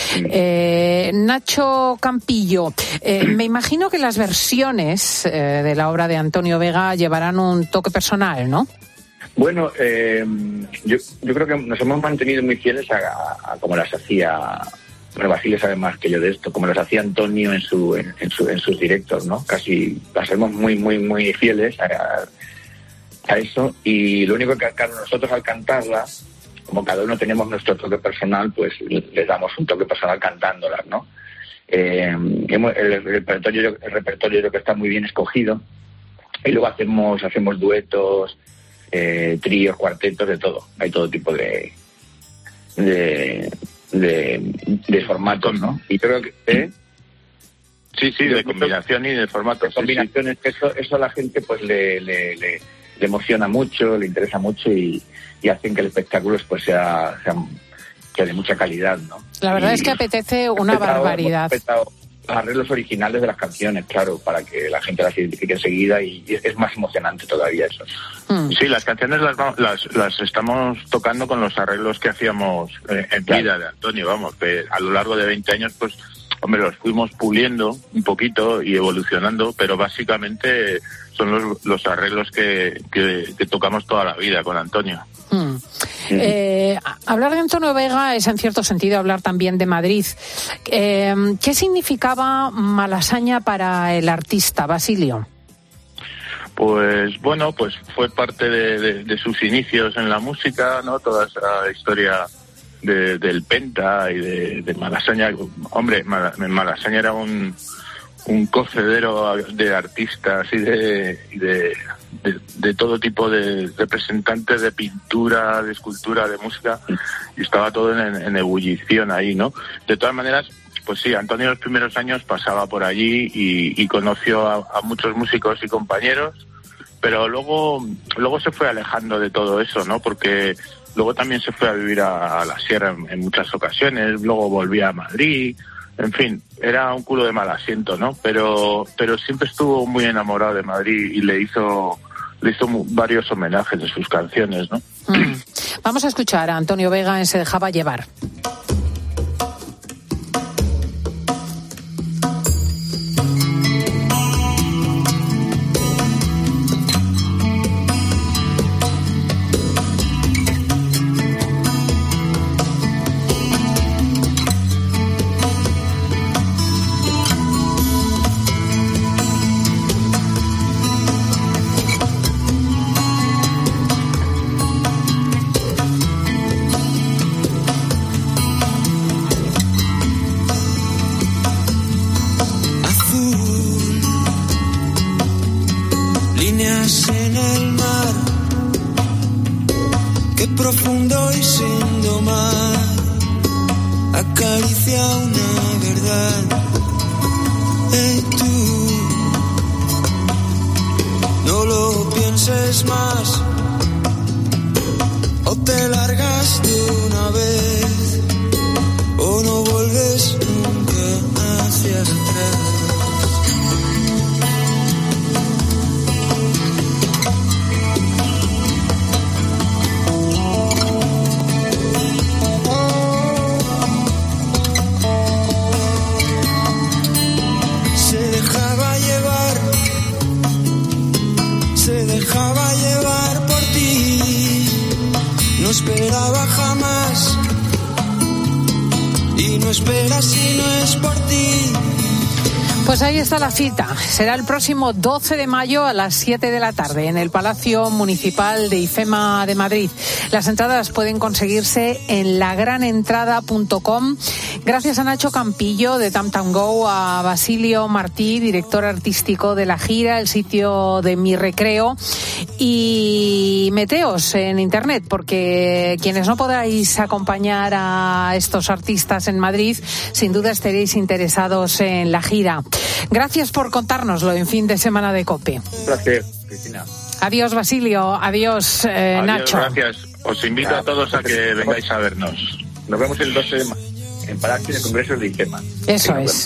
Eh, Nacho Campillo, eh, me imagino que las versiones eh, de la obra de Antonio Vega llevarán un toque personal, ¿no? Bueno, eh, yo, yo creo que nos hemos mantenido muy fieles a, a, a como las hacía, bueno, Basilio sabe más que yo de esto, como las hacía Antonio en su en, en, su, en sus directos, ¿no? Casi las hemos muy, muy, muy fieles a, a eso, y lo único que claro, nosotros al cantarla, como cada uno tenemos nuestro toque personal, pues les damos un toque personal cantándolas, ¿no? Eh, hemos, el, el repertorio, el repertorio creo que está muy bien escogido, y luego hacemos, hacemos duetos, Eh, tríos, cuartetos, de todo. Hay todo tipo de de, de, de formatos, ¿no? Y creo que... ¿eh? Sí, sí, de combinación y de formato. De combinaciones, sí, sí. Eso, eso a la gente pues le, le, le, le emociona mucho, le interesa mucho, y, y hacen que el espectáculo pues sea, sea, sea de mucha calidad, ¿no? La verdad y es que apetece una respetado, barbaridad. Respetado, arreglos originales de las canciones, claro, para que la gente las identifique enseguida y, y es más emocionante todavía eso. Mm. Sí, las canciones las, las las estamos tocando con los arreglos que hacíamos eh, en vida claro. de Antonio, vamos, que a lo largo de veinte años, pues, hombre, los fuimos puliendo un poquito y evolucionando, pero básicamente son los, los arreglos que, que, que tocamos toda la vida con Antonio. Hmm. Eh, hablar de Antonio Vega es en cierto sentido hablar también de Madrid. Eh, ¿Qué significaba Malasaña para el artista, Basilio? Pues bueno, pues fue parte de, de, de sus inicios en la música, ¿no? Toda esa historia de, del Penta y de, de Malasaña. Hombre, Malasaña era un un cocedero de artistas y de y de, de, de todo tipo de representantes de pintura, de escultura, de música, y estaba todo en, en ebullición ahí, ¿no? De todas maneras, pues sí, Antonio en los primeros años pasaba por allí y, y conoció a, a muchos músicos y compañeros, pero luego luego se fue alejando de todo eso, ¿no? Porque luego también se fue a vivir a, a la sierra en, en muchas ocasiones, luego volvía a Madrid. En fin, era un culo de mal asiento, ¿no? Pero pero siempre estuvo muy enamorado de Madrid y le hizo le hizo varios homenajes de sus canciones, ¿no? Mm. Vamos a escuchar a Antonio Vega en Se dejaba llevar. Pues ahí está la cita. Será el próximo doce de mayo a las siete de la tarde en el Palacio Municipal de IFEMA de Madrid. Las entradas pueden conseguirse en la gran entrada punto com. Gracias a Nacho Campillo de Tam Tam Go, a Basilio Martí, director artístico de la gira, el sitio de Mi Recreo, y meteos en internet, porque quienes no podáis acompañar a estos artistas en Madrid, sin duda estaréis interesados en la gira. Gracias por contárnoslo en fin de semana de COPE. Un placer, Cristina. Adiós, Basilio. Adiós, eh, Adiós, Nacho. Gracias. Os invito ah, a todos a que vengáis a vernos. Nos vemos el doce de mayo en Palacio de Congresos de IFEMA. Eso es.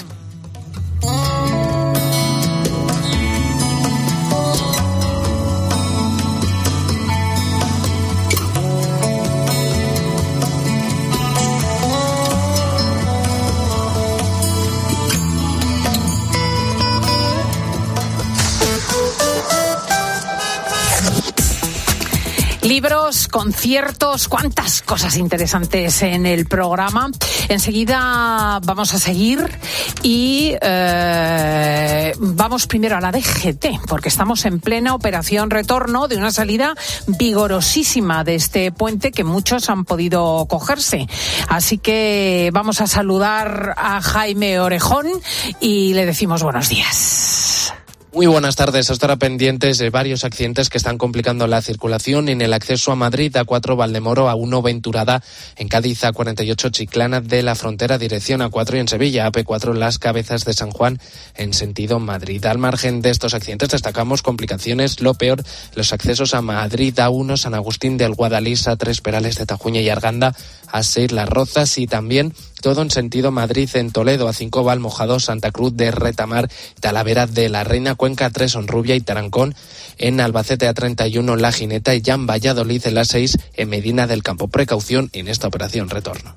Libros, conciertos, cuántas cosas interesantes en el programa. Enseguida vamos a seguir y eh, vamos primero a la D G T, porque estamos en plena operación retorno de una salida vigorosísima de este puente que muchos han podido cogerse. Así que vamos a saludar a Jaime Orejón y le decimos buenos días. Muy buenas tardes. Hasta ahora pendientes de varios accidentes que están complicando la circulación en el acceso a Madrid, A cuatro Valdemoro, A uno Venturada, en Cádiz, A cuarenta y ocho Chiclana de la Frontera, dirección A cuatro, y en Sevilla, A P cuatro Las Cabezas de San Juan, en sentido Madrid. Al margen de estos accidentes destacamos complicaciones, lo peor, los accesos a Madrid, A uno San Agustín del Guadalís, A tres Perales de Tajuña y Arganda, A seis Las Rozas, y también todo en sentido Madrid en Toledo, A cinco va Almojadós, Santa Cruz de Retamar, Talavera de la Reina, Cuenca tres Honrubia y Tarancón, en Albacete A treinta y uno La Gineta y Jan Valladolid en la seis en Medina del Campo. Precaución en esta operación retorno.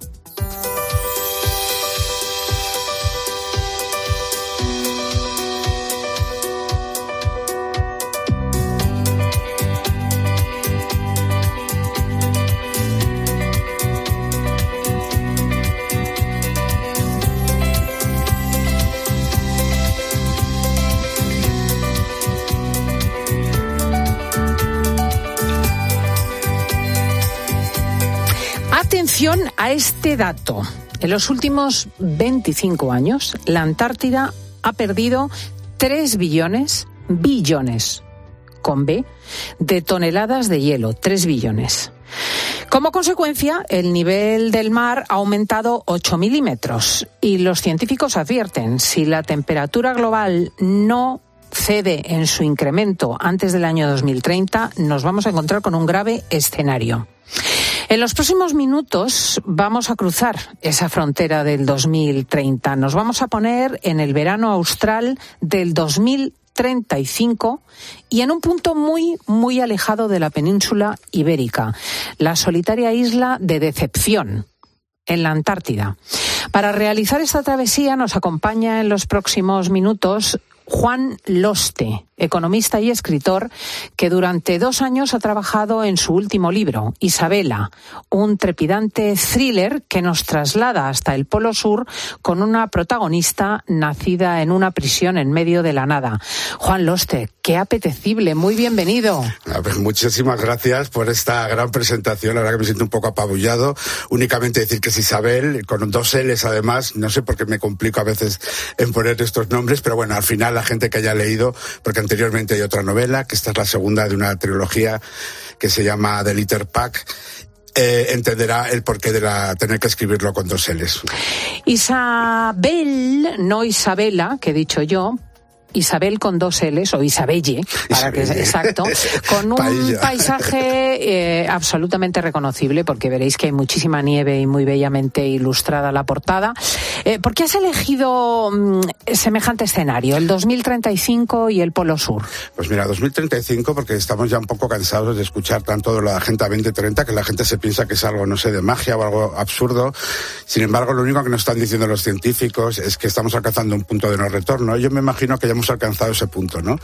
Atención a este dato. En los últimos veinticinco años, la Antártida ha perdido tres billones, billones, con B, de toneladas de hielo. tres billones. Como consecuencia, el nivel del mar ha aumentado ocho milímetros. Y los científicos advierten, si la temperatura global no cede en su incremento antes del año dos mil treinta, nos vamos a encontrar con un grave escenario. En los próximos minutos vamos a cruzar esa frontera del dos mil treinta. Nos vamos a poner en el verano austral del dos mil treinta y cinco y en un punto muy, muy alejado de la península ibérica, la solitaria isla de Decepción, en la Antártida. Para realizar esta travesía nos acompaña en los próximos minutos Juan Loste, economista y escritor que durante dos años ha trabajado en su último libro, Isabela, un trepidante thriller que nos traslada hasta el Polo Sur con una protagonista nacida en una prisión en medio de la nada. Juan Loste, qué apetecible, muy bienvenido. Ah, pues muchísimas gracias por esta gran presentación, la verdad que me siento un poco apabullado. Únicamente decir que es Isabel, con dos L's además, no sé por qué me complico a veces en poner estos nombres, pero bueno, al final la gente que haya leído, porque anteriormente hay otra novela, que esta es la segunda de una trilogía que se llama The Litter Pack, eh, entenderá el porqué de la tener que escribirlo con dos L's. Isabel, no Isabela, que he dicho yo, Isabel con dos L's, o Isabelle, para que exacto, con un Paella. paisaje eh, absolutamente reconocible, porque veréis que hay muchísima nieve y muy bellamente ilustrada la portada. Eh, ¿Por qué has elegido mm, semejante escenario, el dos mil treinta y cinco y el Polo Sur? Pues mira, dos mil treinta y cinco, porque estamos ya un poco cansados de escuchar tanto de la Agenda veinte treinta, que la gente se piensa que es algo, no sé, de magia o algo absurdo. Sin embargo, lo único que nos están diciendo los científicos es que estamos alcanzando un punto de no retorno. Yo me imagino que ya hemos alcanzado ese punto, ¿no?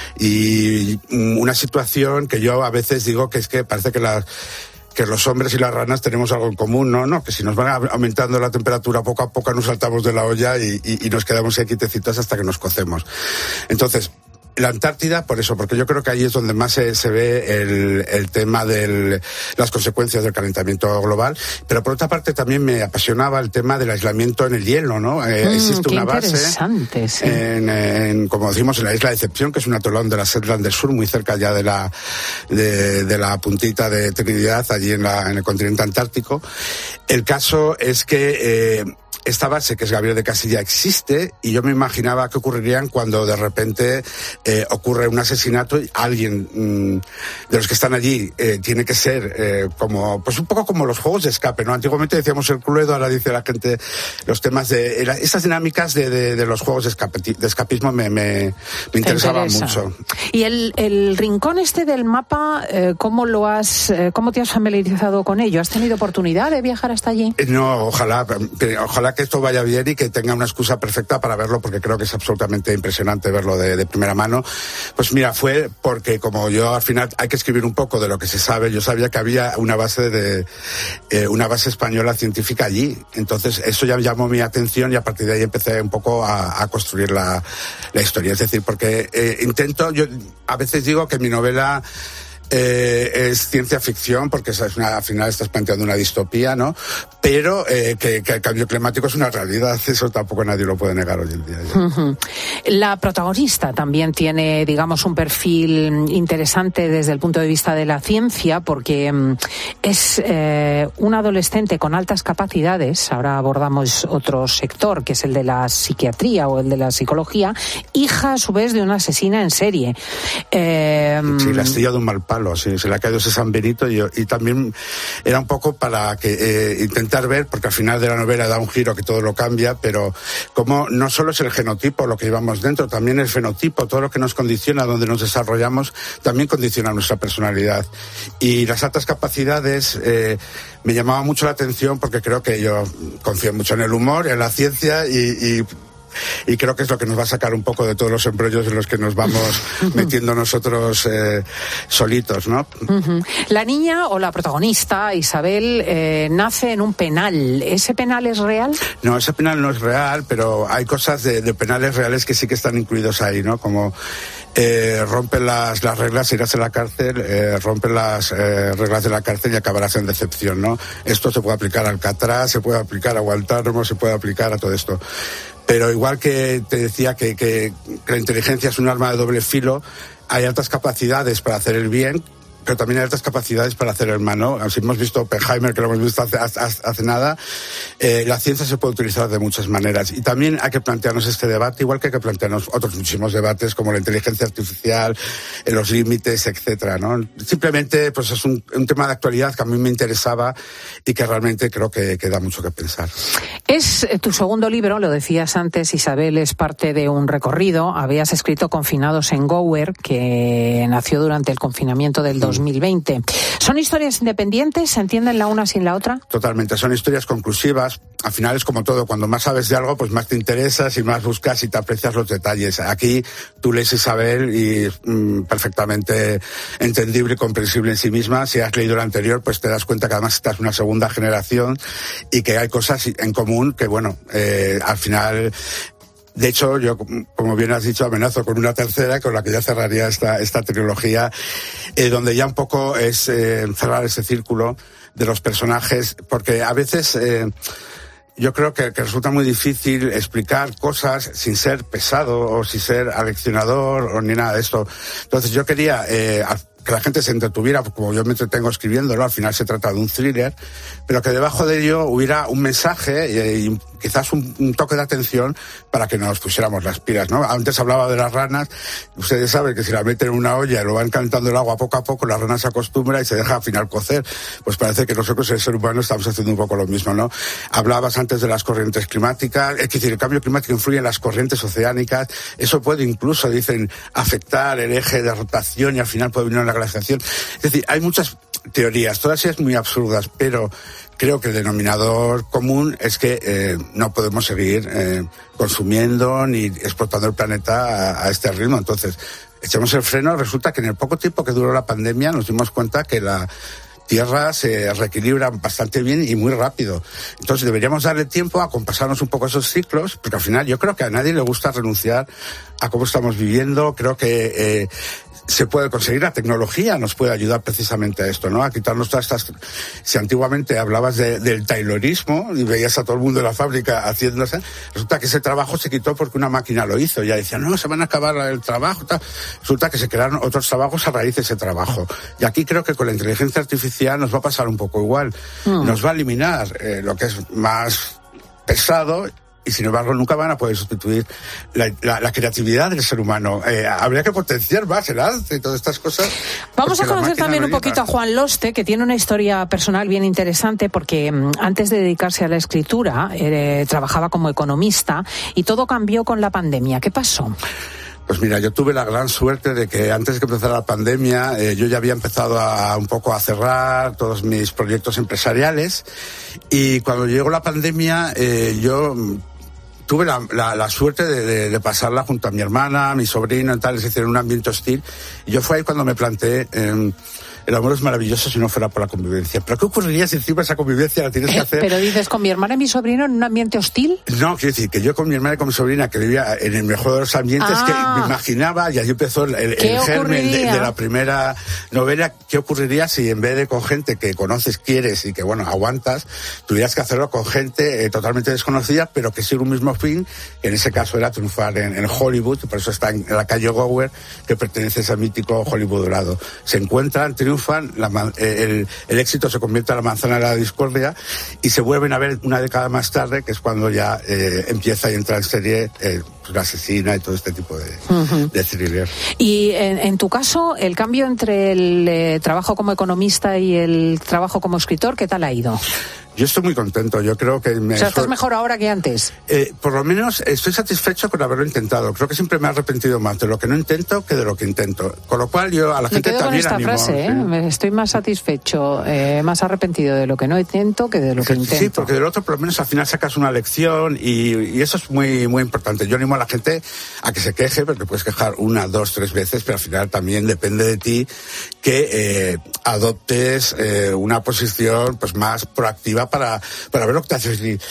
Y una situación que yo a veces digo que es que parece que la que los hombres y las ranas tenemos algo en común, ¿no? No, que si nos van aumentando la temperatura poco a poco nos saltamos de la olla y, y, y nos quedamos ahí quietecitos hasta que nos cocemos. Entonces, la Antártida, por eso, porque yo creo que ahí es donde más se, se ve el, el tema de las consecuencias del calentamiento global, pero por otra parte también me apasionaba el tema del aislamiento en el hielo, ¿no? Eh, mm, existe una base, sí. en, en, como decimos, en la isla de Decepción, que es un atolón de las Shetland del Sur, muy cerca ya de la, de, de la puntita de Trinidad, allí en, la, en el continente antártico. El caso es que eh, esta base, que es Gabriel de Casilla, existe, y yo me imaginaba qué ocurrirían cuando de repente eh, ocurre un asesinato y alguien mmm, de los que están allí eh, tiene que ser eh, como, pues un poco como los juegos de escape, ¿no? Antiguamente decíamos el Cluedo, ahora dice la gente los temas de... Era, estas dinámicas de, de, de los juegos de, escape, de escapismo me, me, me interesaban mucho. Y el, el rincón este del mapa, eh, ¿cómo lo has, eh, cómo te has familiarizado con ello? ¿Has tenido oportunidad de viajar hasta allí? No, ojalá, ojalá que esto vaya bien y que tenga una excusa perfecta para verlo, porque creo que es absolutamente impresionante verlo de, de primera mano. Pues mira, fue porque como yo al final hay que escribir un poco de lo que se sabe, yo sabía que había una base de eh, una base española científica allí, entonces eso ya llamó mi atención y a partir de ahí empecé un poco a, a construir la, la historia. Es decir, porque eh, intento, yo a veces digo que mi novela Eh, es ciencia ficción, porque es una, al final estás planteando una distopía, ¿no? Pero eh, que, que el cambio climático es una realidad, eso tampoco nadie lo puede negar hoy en día. Uh-huh. La protagonista también tiene, digamos, un perfil interesante desde el punto de vista de la ciencia, porque um, es eh, un adolescente con altas capacidades, ahora abordamos otro sector, que es el de la psiquiatría o el de la psicología, hija a su vez de una asesina en serie. Eh, sí, la estrella de un mal palo. palo, sí, se le ha caído ese San Benito y, y también era un poco para que eh, intentar ver, porque al final de la novela da un giro que todo lo cambia, pero como no solo es el genotipo lo que llevamos dentro, también el fenotipo, todo lo que nos condiciona, donde nos desarrollamos, también condiciona nuestra personalidad. Y las altas capacidades eh, me llamaba mucho la atención porque creo que yo confío mucho en el humor, en la ciencia y, y y creo que es lo que nos va a sacar un poco de todos los embrollos en los que nos vamos metiendo nosotros eh, solitos, ¿no? Uh-huh. La niña o la protagonista, Isabel, eh, nace en un penal. ¿Ese penal es real? No, ese penal no es real, pero hay cosas de, de penales reales que sí que están incluidos ahí, ¿no? Como eh, rompen las, las reglas, irás a la cárcel, eh, rompen las eh, reglas de la cárcel y acabarás en decepción, ¿no? Esto se puede aplicar a Alcatraz, se puede aplicar a Guantánamo, se puede aplicar a todo esto. Pero igual que te decía que, que, que la inteligencia es un arma de doble filo, hay altas capacidades para hacer el bien, pero también hay altas capacidades para hacer el mal, ¿no? Así hemos visto Oppenheimer, que lo hemos visto hace, hace, hace nada. Eh, la ciencia se puede utilizar de muchas maneras. Y también hay que plantearnos este debate, igual que hay que plantearnos otros muchísimos debates, como la inteligencia artificial, eh, los límites, etcétera, ¿no? Simplemente, pues es un, un tema de actualidad que a mí me interesaba y que realmente creo que, que da mucho que pensar. Es eh, tu segundo libro, lo decías antes, Isabel, es parte de un recorrido. Habías escrito Confinados en Gower, que nació durante el confinamiento del dos mil veinte. ¿Son historias independientes? ¿Se entienden la una sin la otra? Totalmente, son historias conclusivas. Al final es como todo, cuando más sabes de algo, pues más te interesas y más buscas y te aprecias los detalles. Aquí tú lees Isabel y es mm, perfectamente entendible y comprensible en sí misma. Si has leído la anterior, pues te das cuenta que además estás en una segunda generación y que hay cosas en común que, bueno, eh, al final... De hecho, yo, como bien has dicho, amenazo con una tercera, con la que ya cerraría esta, esta trilogía, eh, donde ya un poco es eh, cerrar ese círculo de los personajes, porque a veces eh, yo creo que, que resulta muy difícil explicar cosas sin ser pesado o sin ser aleccionador o ni nada de esto. Entonces yo quería... Eh, que la gente se entretuviera, como yo me entretengo escribiéndolo, al final se trata de un thriller, pero que debajo de ello hubiera un mensaje y, y quizás un, un toque de atención para que nos pusiéramos las pilas, ¿no? Antes hablaba de las ranas, ustedes saben que si la meten en una olla y lo van calentando el agua poco a poco, la rana se acostumbra y se deja al final cocer. Pues parece que nosotros, el ser humano, estamos haciendo un poco lo mismo, ¿no? Hablabas antes de las corrientes climáticas, es decir, el cambio climático influye en las corrientes oceánicas, eso puede incluso, dicen, afectar el eje de rotación y al final puede venir una glaciación. Es decir, hay muchas teorías, todas ellas muy absurdas, pero creo que el denominador común es que eh, no podemos seguir eh, consumiendo ni explotando el planeta a, a este ritmo. Entonces, echamos el freno. Resulta que en el poco tiempo que duró la pandemia nos dimos cuenta que la Tierra se reequilibra bastante bien y muy rápido. Entonces deberíamos darle tiempo a compasarnos un poco esos ciclos, porque al final yo creo que a nadie le gusta renunciar a cómo estamos viviendo. Creo que eh, se puede conseguir, la tecnología nos puede ayudar precisamente a esto, ¿no? A quitarnos todas estas... Si antiguamente hablabas de, del taylorismo y veías a todo el mundo en la fábrica haciéndose, resulta que ese trabajo se quitó porque una máquina lo hizo. Ya decían, no, se van a acabar el trabajo, tal. Resulta que se crearon otros trabajos a raíz de ese trabajo. Y aquí creo que con la inteligencia artificial nos va a pasar un poco igual. Mm. Nos va a eliminar eh, lo que es más pesado, y sin embargo nunca van a poder sustituir la, la, la creatividad del ser humano. Eh, habría que potenciar más el arte y todas estas cosas. Vamos a conocer también no un poquito a Juan Loste, que tiene una historia personal bien interesante, porque mmm, antes de dedicarse a la escritura eh, trabajaba como economista y todo cambió con la pandemia. ¿Qué pasó? Pues mira, yo tuve la gran suerte de que antes de que empezara la pandemia eh, yo ya había empezado a un poco a cerrar todos mis proyectos empresariales, y cuando llegó la pandemia eh, yo tuve la, la, la suerte de, de, de pasarla junto a mi hermana, a mi sobrino y tal, es decir, en un ambiente hostil, y yo fue ahí cuando me planteé... Eh, el amor es maravilloso si no fuera por la convivencia. ¿Pero qué ocurriría si encima esa convivencia la tienes que hacer? Pero dices, ¿con mi hermana y mi sobrino en un ambiente hostil? No, quiero decir, que yo con mi hermana y con mi sobrina, que vivía en el mejor de los ambientes, ah. que me imaginaba, y ahí empezó el, el, el germen de, de la primera novela, ¿qué ocurriría si en vez de con gente que conoces, quieres y que, bueno, aguantas, tuvieras que hacerlo con gente eh, totalmente desconocida, pero que sigue un mismo fin, que en ese caso era triunfar en, en Hollywood, y por eso está en la calle Gower, que pertenece a ese mítico Hollywood dorado. Se encuentran, triunfan, triunfan, la, el, el éxito se convierte en la manzana de la discordia y se vuelven a ver una década más tarde, que es cuando ya eh, empieza y entra en serie eh, pues, La asesina y todo este tipo de, uh-huh. de thriller. Y en, en tu caso, el cambio entre el eh, trabajo como economista y el trabajo como escritor, ¿qué tal ha ido? Yo estoy muy contento, yo creo que... Me o sea, ¿estás mejor ahora que antes? Eh, por lo menos estoy satisfecho con haberlo intentado. Creo que siempre me he arrepentido más de lo que no intento que de lo que intento. Con lo cual yo a la me gente quedo también con esta animo. Frase, ¿eh? Estoy más satisfecho, eh, más arrepentido de lo que no intento que de lo que sí, intento. Sí, porque del otro por lo menos al final sacas una lección y, y eso es muy muy importante. Yo animo a la gente a que se queje, porque te puedes quejar una, dos, tres veces, pero al final también depende de ti que eh, adoptes eh, una posición pues más proactiva para... para ver lo que te haces. Y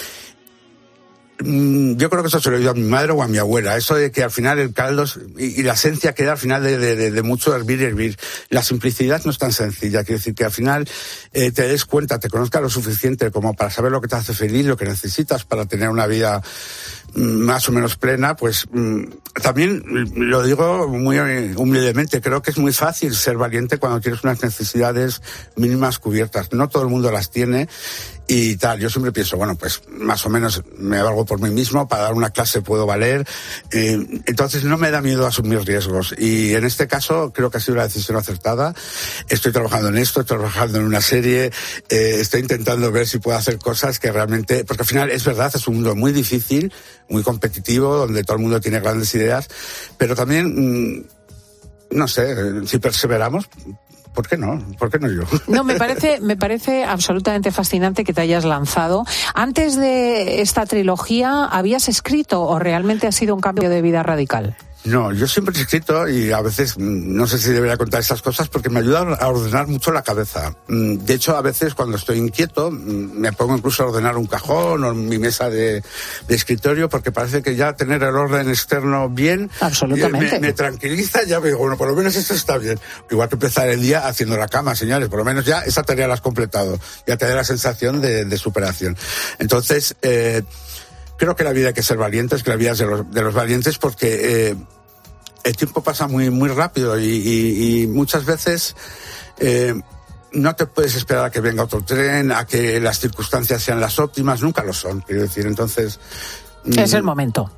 yo creo que eso se lo he oído a mi madre o a mi abuela, eso de que al final el caldo y, y la esencia queda al final de, de, de, de mucho hervir y hervir. La simplicidad no es tan sencilla, quiere decir que al final eh, te des cuenta, te conozcas lo suficiente como para saber lo que te hace feliz, lo que necesitas para tener una vida más o menos plena, pues también lo digo muy humildemente, creo que es muy fácil ser valiente cuando tienes unas necesidades mínimas cubiertas. No todo el mundo las tiene y tal. Yo siempre pienso, bueno, pues más o menos me valgo por mí mismo, para dar una clase puedo valer, eh, entonces no me da miedo asumir riesgos y en este caso creo que ha sido la decisión acertada. Estoy trabajando en esto, estoy trabajando en una serie, eh, estoy intentando ver si puedo hacer cosas que realmente, porque al final es verdad, es un mundo muy difícil, muy competitivo, donde todo el mundo tiene grandes ideas, pero también, no sé, si perseveramos, ¿por qué no? ¿Por qué no yo? No, me parece, me parece absolutamente fascinante que te hayas lanzado. Antes de esta trilogía, ¿habías escrito o realmente ha sido un cambio de vida radical? No, yo siempre he escrito y a veces no sé si debería contar estas cosas porque me ayudan a ordenar mucho la cabeza. De hecho, a veces cuando estoy inquieto me pongo incluso a ordenar un cajón o mi mesa de, de escritorio porque parece que ya tener el orden externo bien Absolutamente. Me, me tranquiliza, ya digo, bueno, por lo menos esto está bien. Igual que empezar el día haciendo la cama, señores, por lo menos ya esa tarea la has completado, ya te da la sensación de, de superación. Entonces, eh, creo que la vida hay que ser valientes, que la vida es de los, de los valientes porque eh, el tiempo pasa muy muy rápido y, y, y muchas veces eh, no te puedes esperar a que venga otro tren, a que las circunstancias sean las óptimas, nunca lo son, quiero decir, entonces... Es el momento.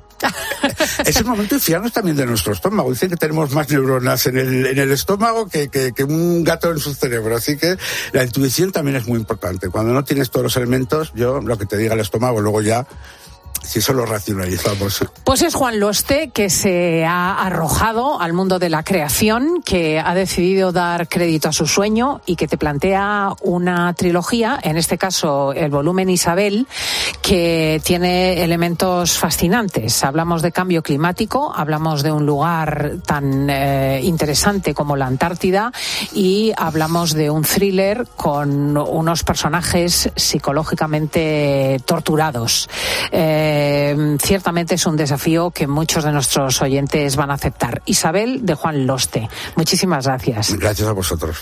Es el momento de fiarnos también de nuestro estómago. Dicen que tenemos más neuronas en el, en el estómago que, que, que un gato en su cerebro. Así que la intuición también es muy importante. Cuando no tienes todos los elementos, yo lo que te diga el estómago, luego ya... si eso lo racionalizamos. Pues es Juan Loste, que se ha arrojado al mundo de la creación, que ha decidido dar crédito a su sueño y que te plantea una trilogía, en este caso el volumen Isabel, que tiene elementos fascinantes. Hablamos de cambio climático, hablamos de un lugar tan eh, interesante como la Antártida y hablamos de un thriller con unos personajes psicológicamente torturados. Eh, Eh, ciertamente es un desafío que muchos de nuestros oyentes van a aceptar. Isabel, de Juan Loste. Muchísimas gracias. Gracias a vosotros.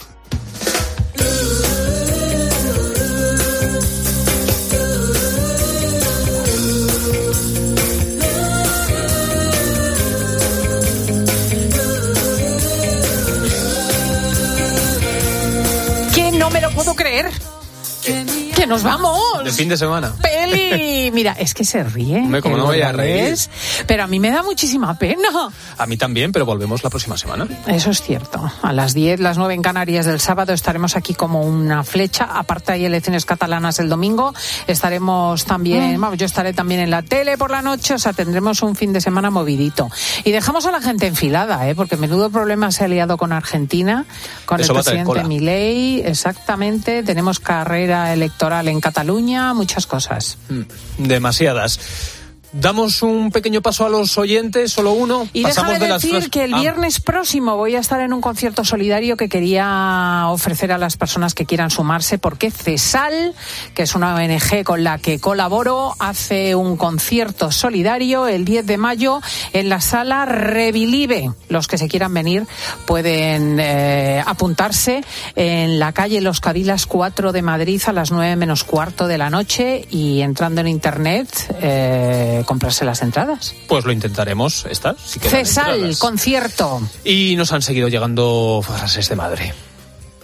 Que no me lo puedo creer. ¡Que nos vamos! De fin de semana. ¡Peli! Mira, es que se ríe. Hombre, como no voy a reír. Pero a mí me da muchísima pena. A mí también, pero volvemos la próxima semana. Eso es cierto. A las diez, las nueve en Canarias del sábado estaremos aquí como una flecha. Aparte hay elecciones catalanas el domingo. Estaremos también, vamos, yo estaré también en la tele por la noche. O sea, tendremos un fin de semana movidito. Y dejamos a la gente enfilada, ¿eh? Porque menudo problema se ha liado con Argentina, con Eso el presidente Milei. Exactamente. Tenemos carrera electoral en Cataluña, muchas cosas. Demasiadas. Damos un pequeño paso a los oyentes, solo uno. Y Pasamos déjame de decir las... que el ah. viernes próximo voy a estar en un concierto solidario que quería ofrecer a las personas que quieran sumarse, porque CESAL, que es una O N G con la que colaboro, hace un concierto solidario el diez de mayo en la sala Revilive. Los que se quieran venir pueden eh, apuntarse en la calle Los Cadilas cuatro de Madrid a las nueve menos cuarto de la noche y entrando en internet... Eh, comprarse las entradas. Pues lo intentaremos, estas, si quedan CESAL, entradas. concierto. Y nos han seguido llegando frases de madre.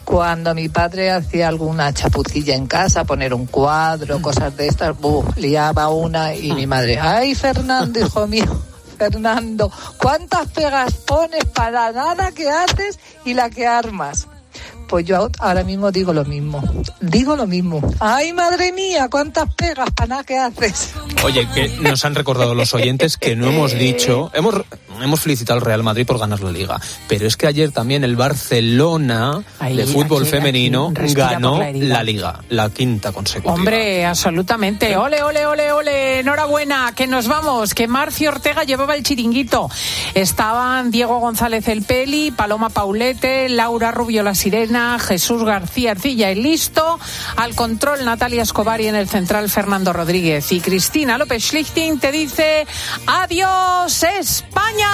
Cuando mi padre hacía alguna chapucilla en casa, poner un cuadro, cosas de estas, ¡buf!, liaba una y mi madre, ¡ay, Fernando, hijo mío! Fernando, ¿cuántas pegas pones para nada que haces y la que armas? Pues yo ahora mismo digo lo mismo, digo lo mismo. ¡Ay, madre mía, cuántas pegas para nada que haces! Oye, que nos han recordado los oyentes que no hemos dicho, hemos, hemos felicitado al Real Madrid por ganar la Liga, pero es que ayer también el Barcelona Ahí, de fútbol aquí, femenino aquí, ganó la, la Liga, la quinta consecutiva. Hombre, absolutamente, ole, ole, ole, ole, enhorabuena, que nos vamos, que Marcio Ortega llevaba el chiringuito. Estaban Diego González el Peli, Paloma Paulete, Laura Rubio la Sirena, Jesús García Arcilla y listo, al control Natalia Escobar y en el central Fernando Rodríguez. Y Cristina López Schlichting te dice ¡adiós, España!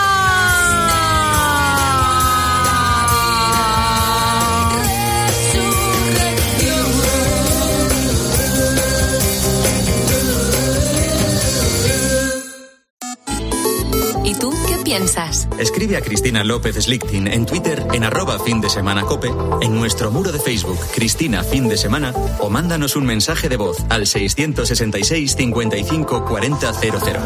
¿Y tú qué piensas? Escribe a Cristina López Schlichting en Twitter en arroba fin de semana cope, en nuestro muro de Facebook Cristina Fin de Semana, o mándanos un mensaje de voz al seiscientos sesenta y seis cincuenta y cinco cuarenta cero cero.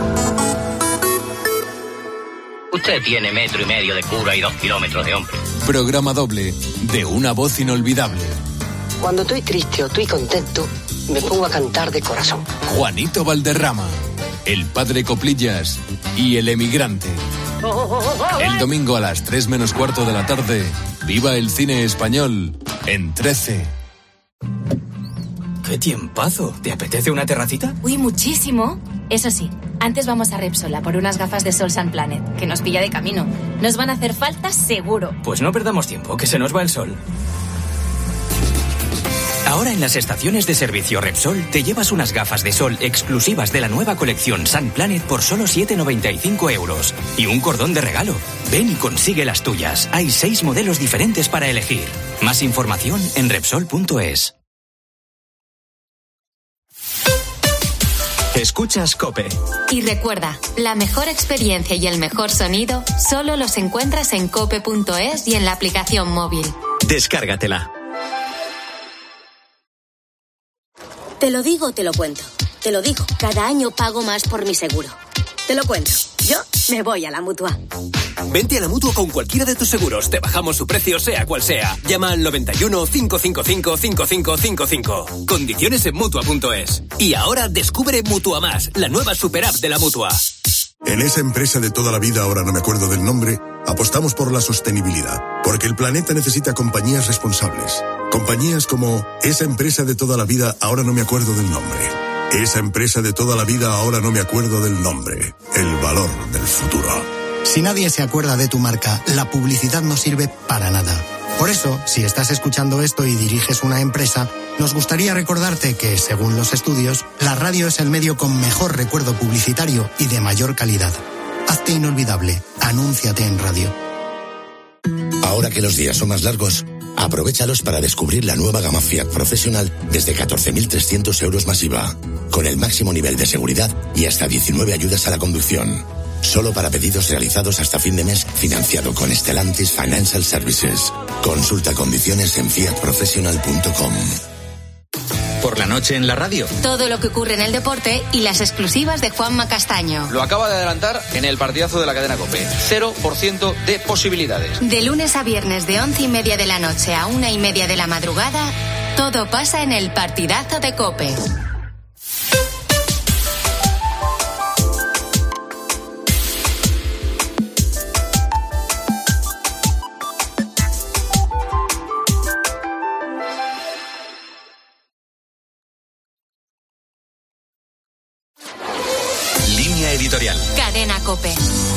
Usted tiene metro y medio de cura y dos kilómetros de hombre. Programa doble de una voz inolvidable. Cuando estoy triste o estoy contento, me pongo a cantar de corazón. Juanito Valderrama, el padre Coplillas y el emigrante. El domingo a las tres menos cuarto de la tarde, viva el cine español en trece. ¡Qué tiempazo! ¿Te apetece una terracita? Uy, muchísimo. Eso sí, antes vamos a Repsol a por unas gafas de Sol Sun Planet, que nos pilla de camino. Nos van a hacer falta seguro. Pues no perdamos tiempo, que se nos va el sol. Ahora en las estaciones de servicio Repsol te llevas unas gafas de sol exclusivas de la nueva colección Sun Planet por solo siete noventa y cinco euros. Y un cordón de regalo. Ven y consigue las tuyas. Hay seis modelos diferentes para elegir. Más información en Repsol punto es. Escuchas COPE. Y recuerda, la mejor experiencia y el mejor sonido solo los encuentras en cope punto es y en la aplicación móvil. Descárgatela. Te lo digo, te lo cuento. Te lo digo, cada año pago más por mi seguro. Te lo cuento. Yo me voy a la Mutua. Vente a la Mutua con cualquiera de tus seguros. Te bajamos su precio, sea cual sea. Llama al noventa y uno, cinco cinco cinco, cinco cinco cinco cinco. Condiciones en Mutua punto es. Y ahora descubre Mutua Más, la nueva super app de la Mutua. En esa empresa de toda la vida, ahora no me acuerdo del nombre, apostamos por la sostenibilidad. Porque el planeta necesita compañías responsables. Compañías como esa empresa de toda la vida, ahora no me acuerdo del nombre. Esa empresa de toda la vida, ahora no me acuerdo del nombre. El valor del futuro. Si nadie se acuerda de tu marca, la publicidad no sirve para nada. Por eso, si estás escuchando esto y diriges una empresa, nos gustaría recordarte que, según los estudios, la radio es el medio con mejor recuerdo publicitario y de mayor calidad. Hazte inolvidable. Anúnciate en radio. Ahora que los días son más largos, aprovéchalos para descubrir la nueva gama Fiat Professional desde catorce mil trescientos euros más I V A, con el máximo nivel de seguridad y hasta diecinueve ayudas a la conducción. Solo para pedidos realizados hasta fin de mes, financiado con Stellantis Financial Services. Consulta condiciones en fiat professional punto com. Por la noche en la radio. Todo lo que ocurre en el deporte y las exclusivas de Juanma Castaño. Lo acaba de adelantar en el partidazo de la cadena COPE. Cero por ciento de posibilidades. De lunes a viernes de once y media de la noche a una y media de la madrugada, todo pasa en el partidazo de COPE. Editorial. Cadena COPE.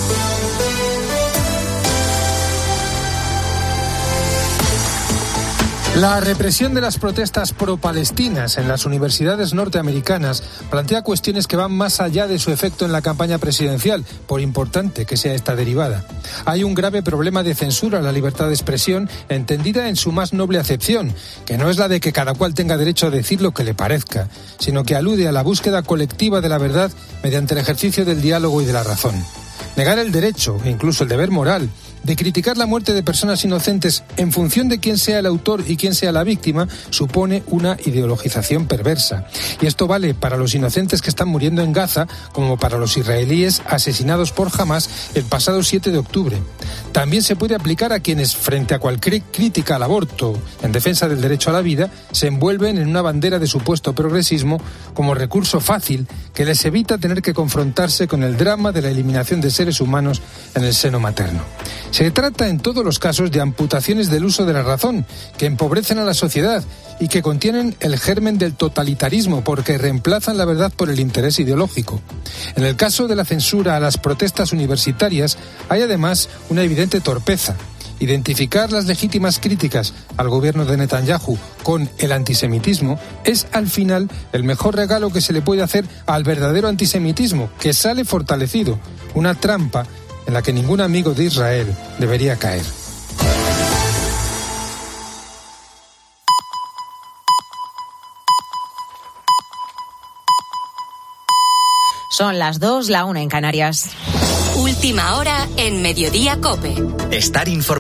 La represión de las protestas pro-palestinas en las universidades norteamericanas plantea cuestiones que van más allá de su efecto en la campaña presidencial, por importante que sea esta derivada. Hay un grave problema de censura a la libertad de expresión, entendida en su más noble acepción, que no es la de que cada cual tenga derecho a decir lo que le parezca, sino que alude a la búsqueda colectiva de la verdad mediante el ejercicio del diálogo y de la razón. Negar el derecho, e incluso el deber moral, de criticar la muerte de personas inocentes en función de quién sea el autor y quién sea la víctima supone una ideologización perversa. Y esto vale para los inocentes que están muriendo en Gaza como para los israelíes asesinados por Hamás el pasado siete de octubre. También se puede aplicar a quienes, frente a cualquier crítica al aborto en defensa del derecho a la vida, se envuelven en una bandera de supuesto progresismo como recurso fácil que les evita tener que confrontarse con el drama de la eliminación de seres humanos en el seno materno. Se trata en todos los casos de amputaciones del uso de la razón, que empobrecen a la sociedad y que contienen el germen del totalitarismo porque reemplazan la verdad por el interés ideológico. En el caso de la censura a las protestas universitarias hay además una evidente torpeza. Identificar las legítimas críticas al gobierno de Netanyahu con el antisemitismo es al final el mejor regalo que se le puede hacer al verdadero antisemitismo, que sale fortalecido, una trampa en la que ningún amigo de Israel debería caer. Son las dos, la una en Canarias. Última hora en Mediodía COPE. Estar informado.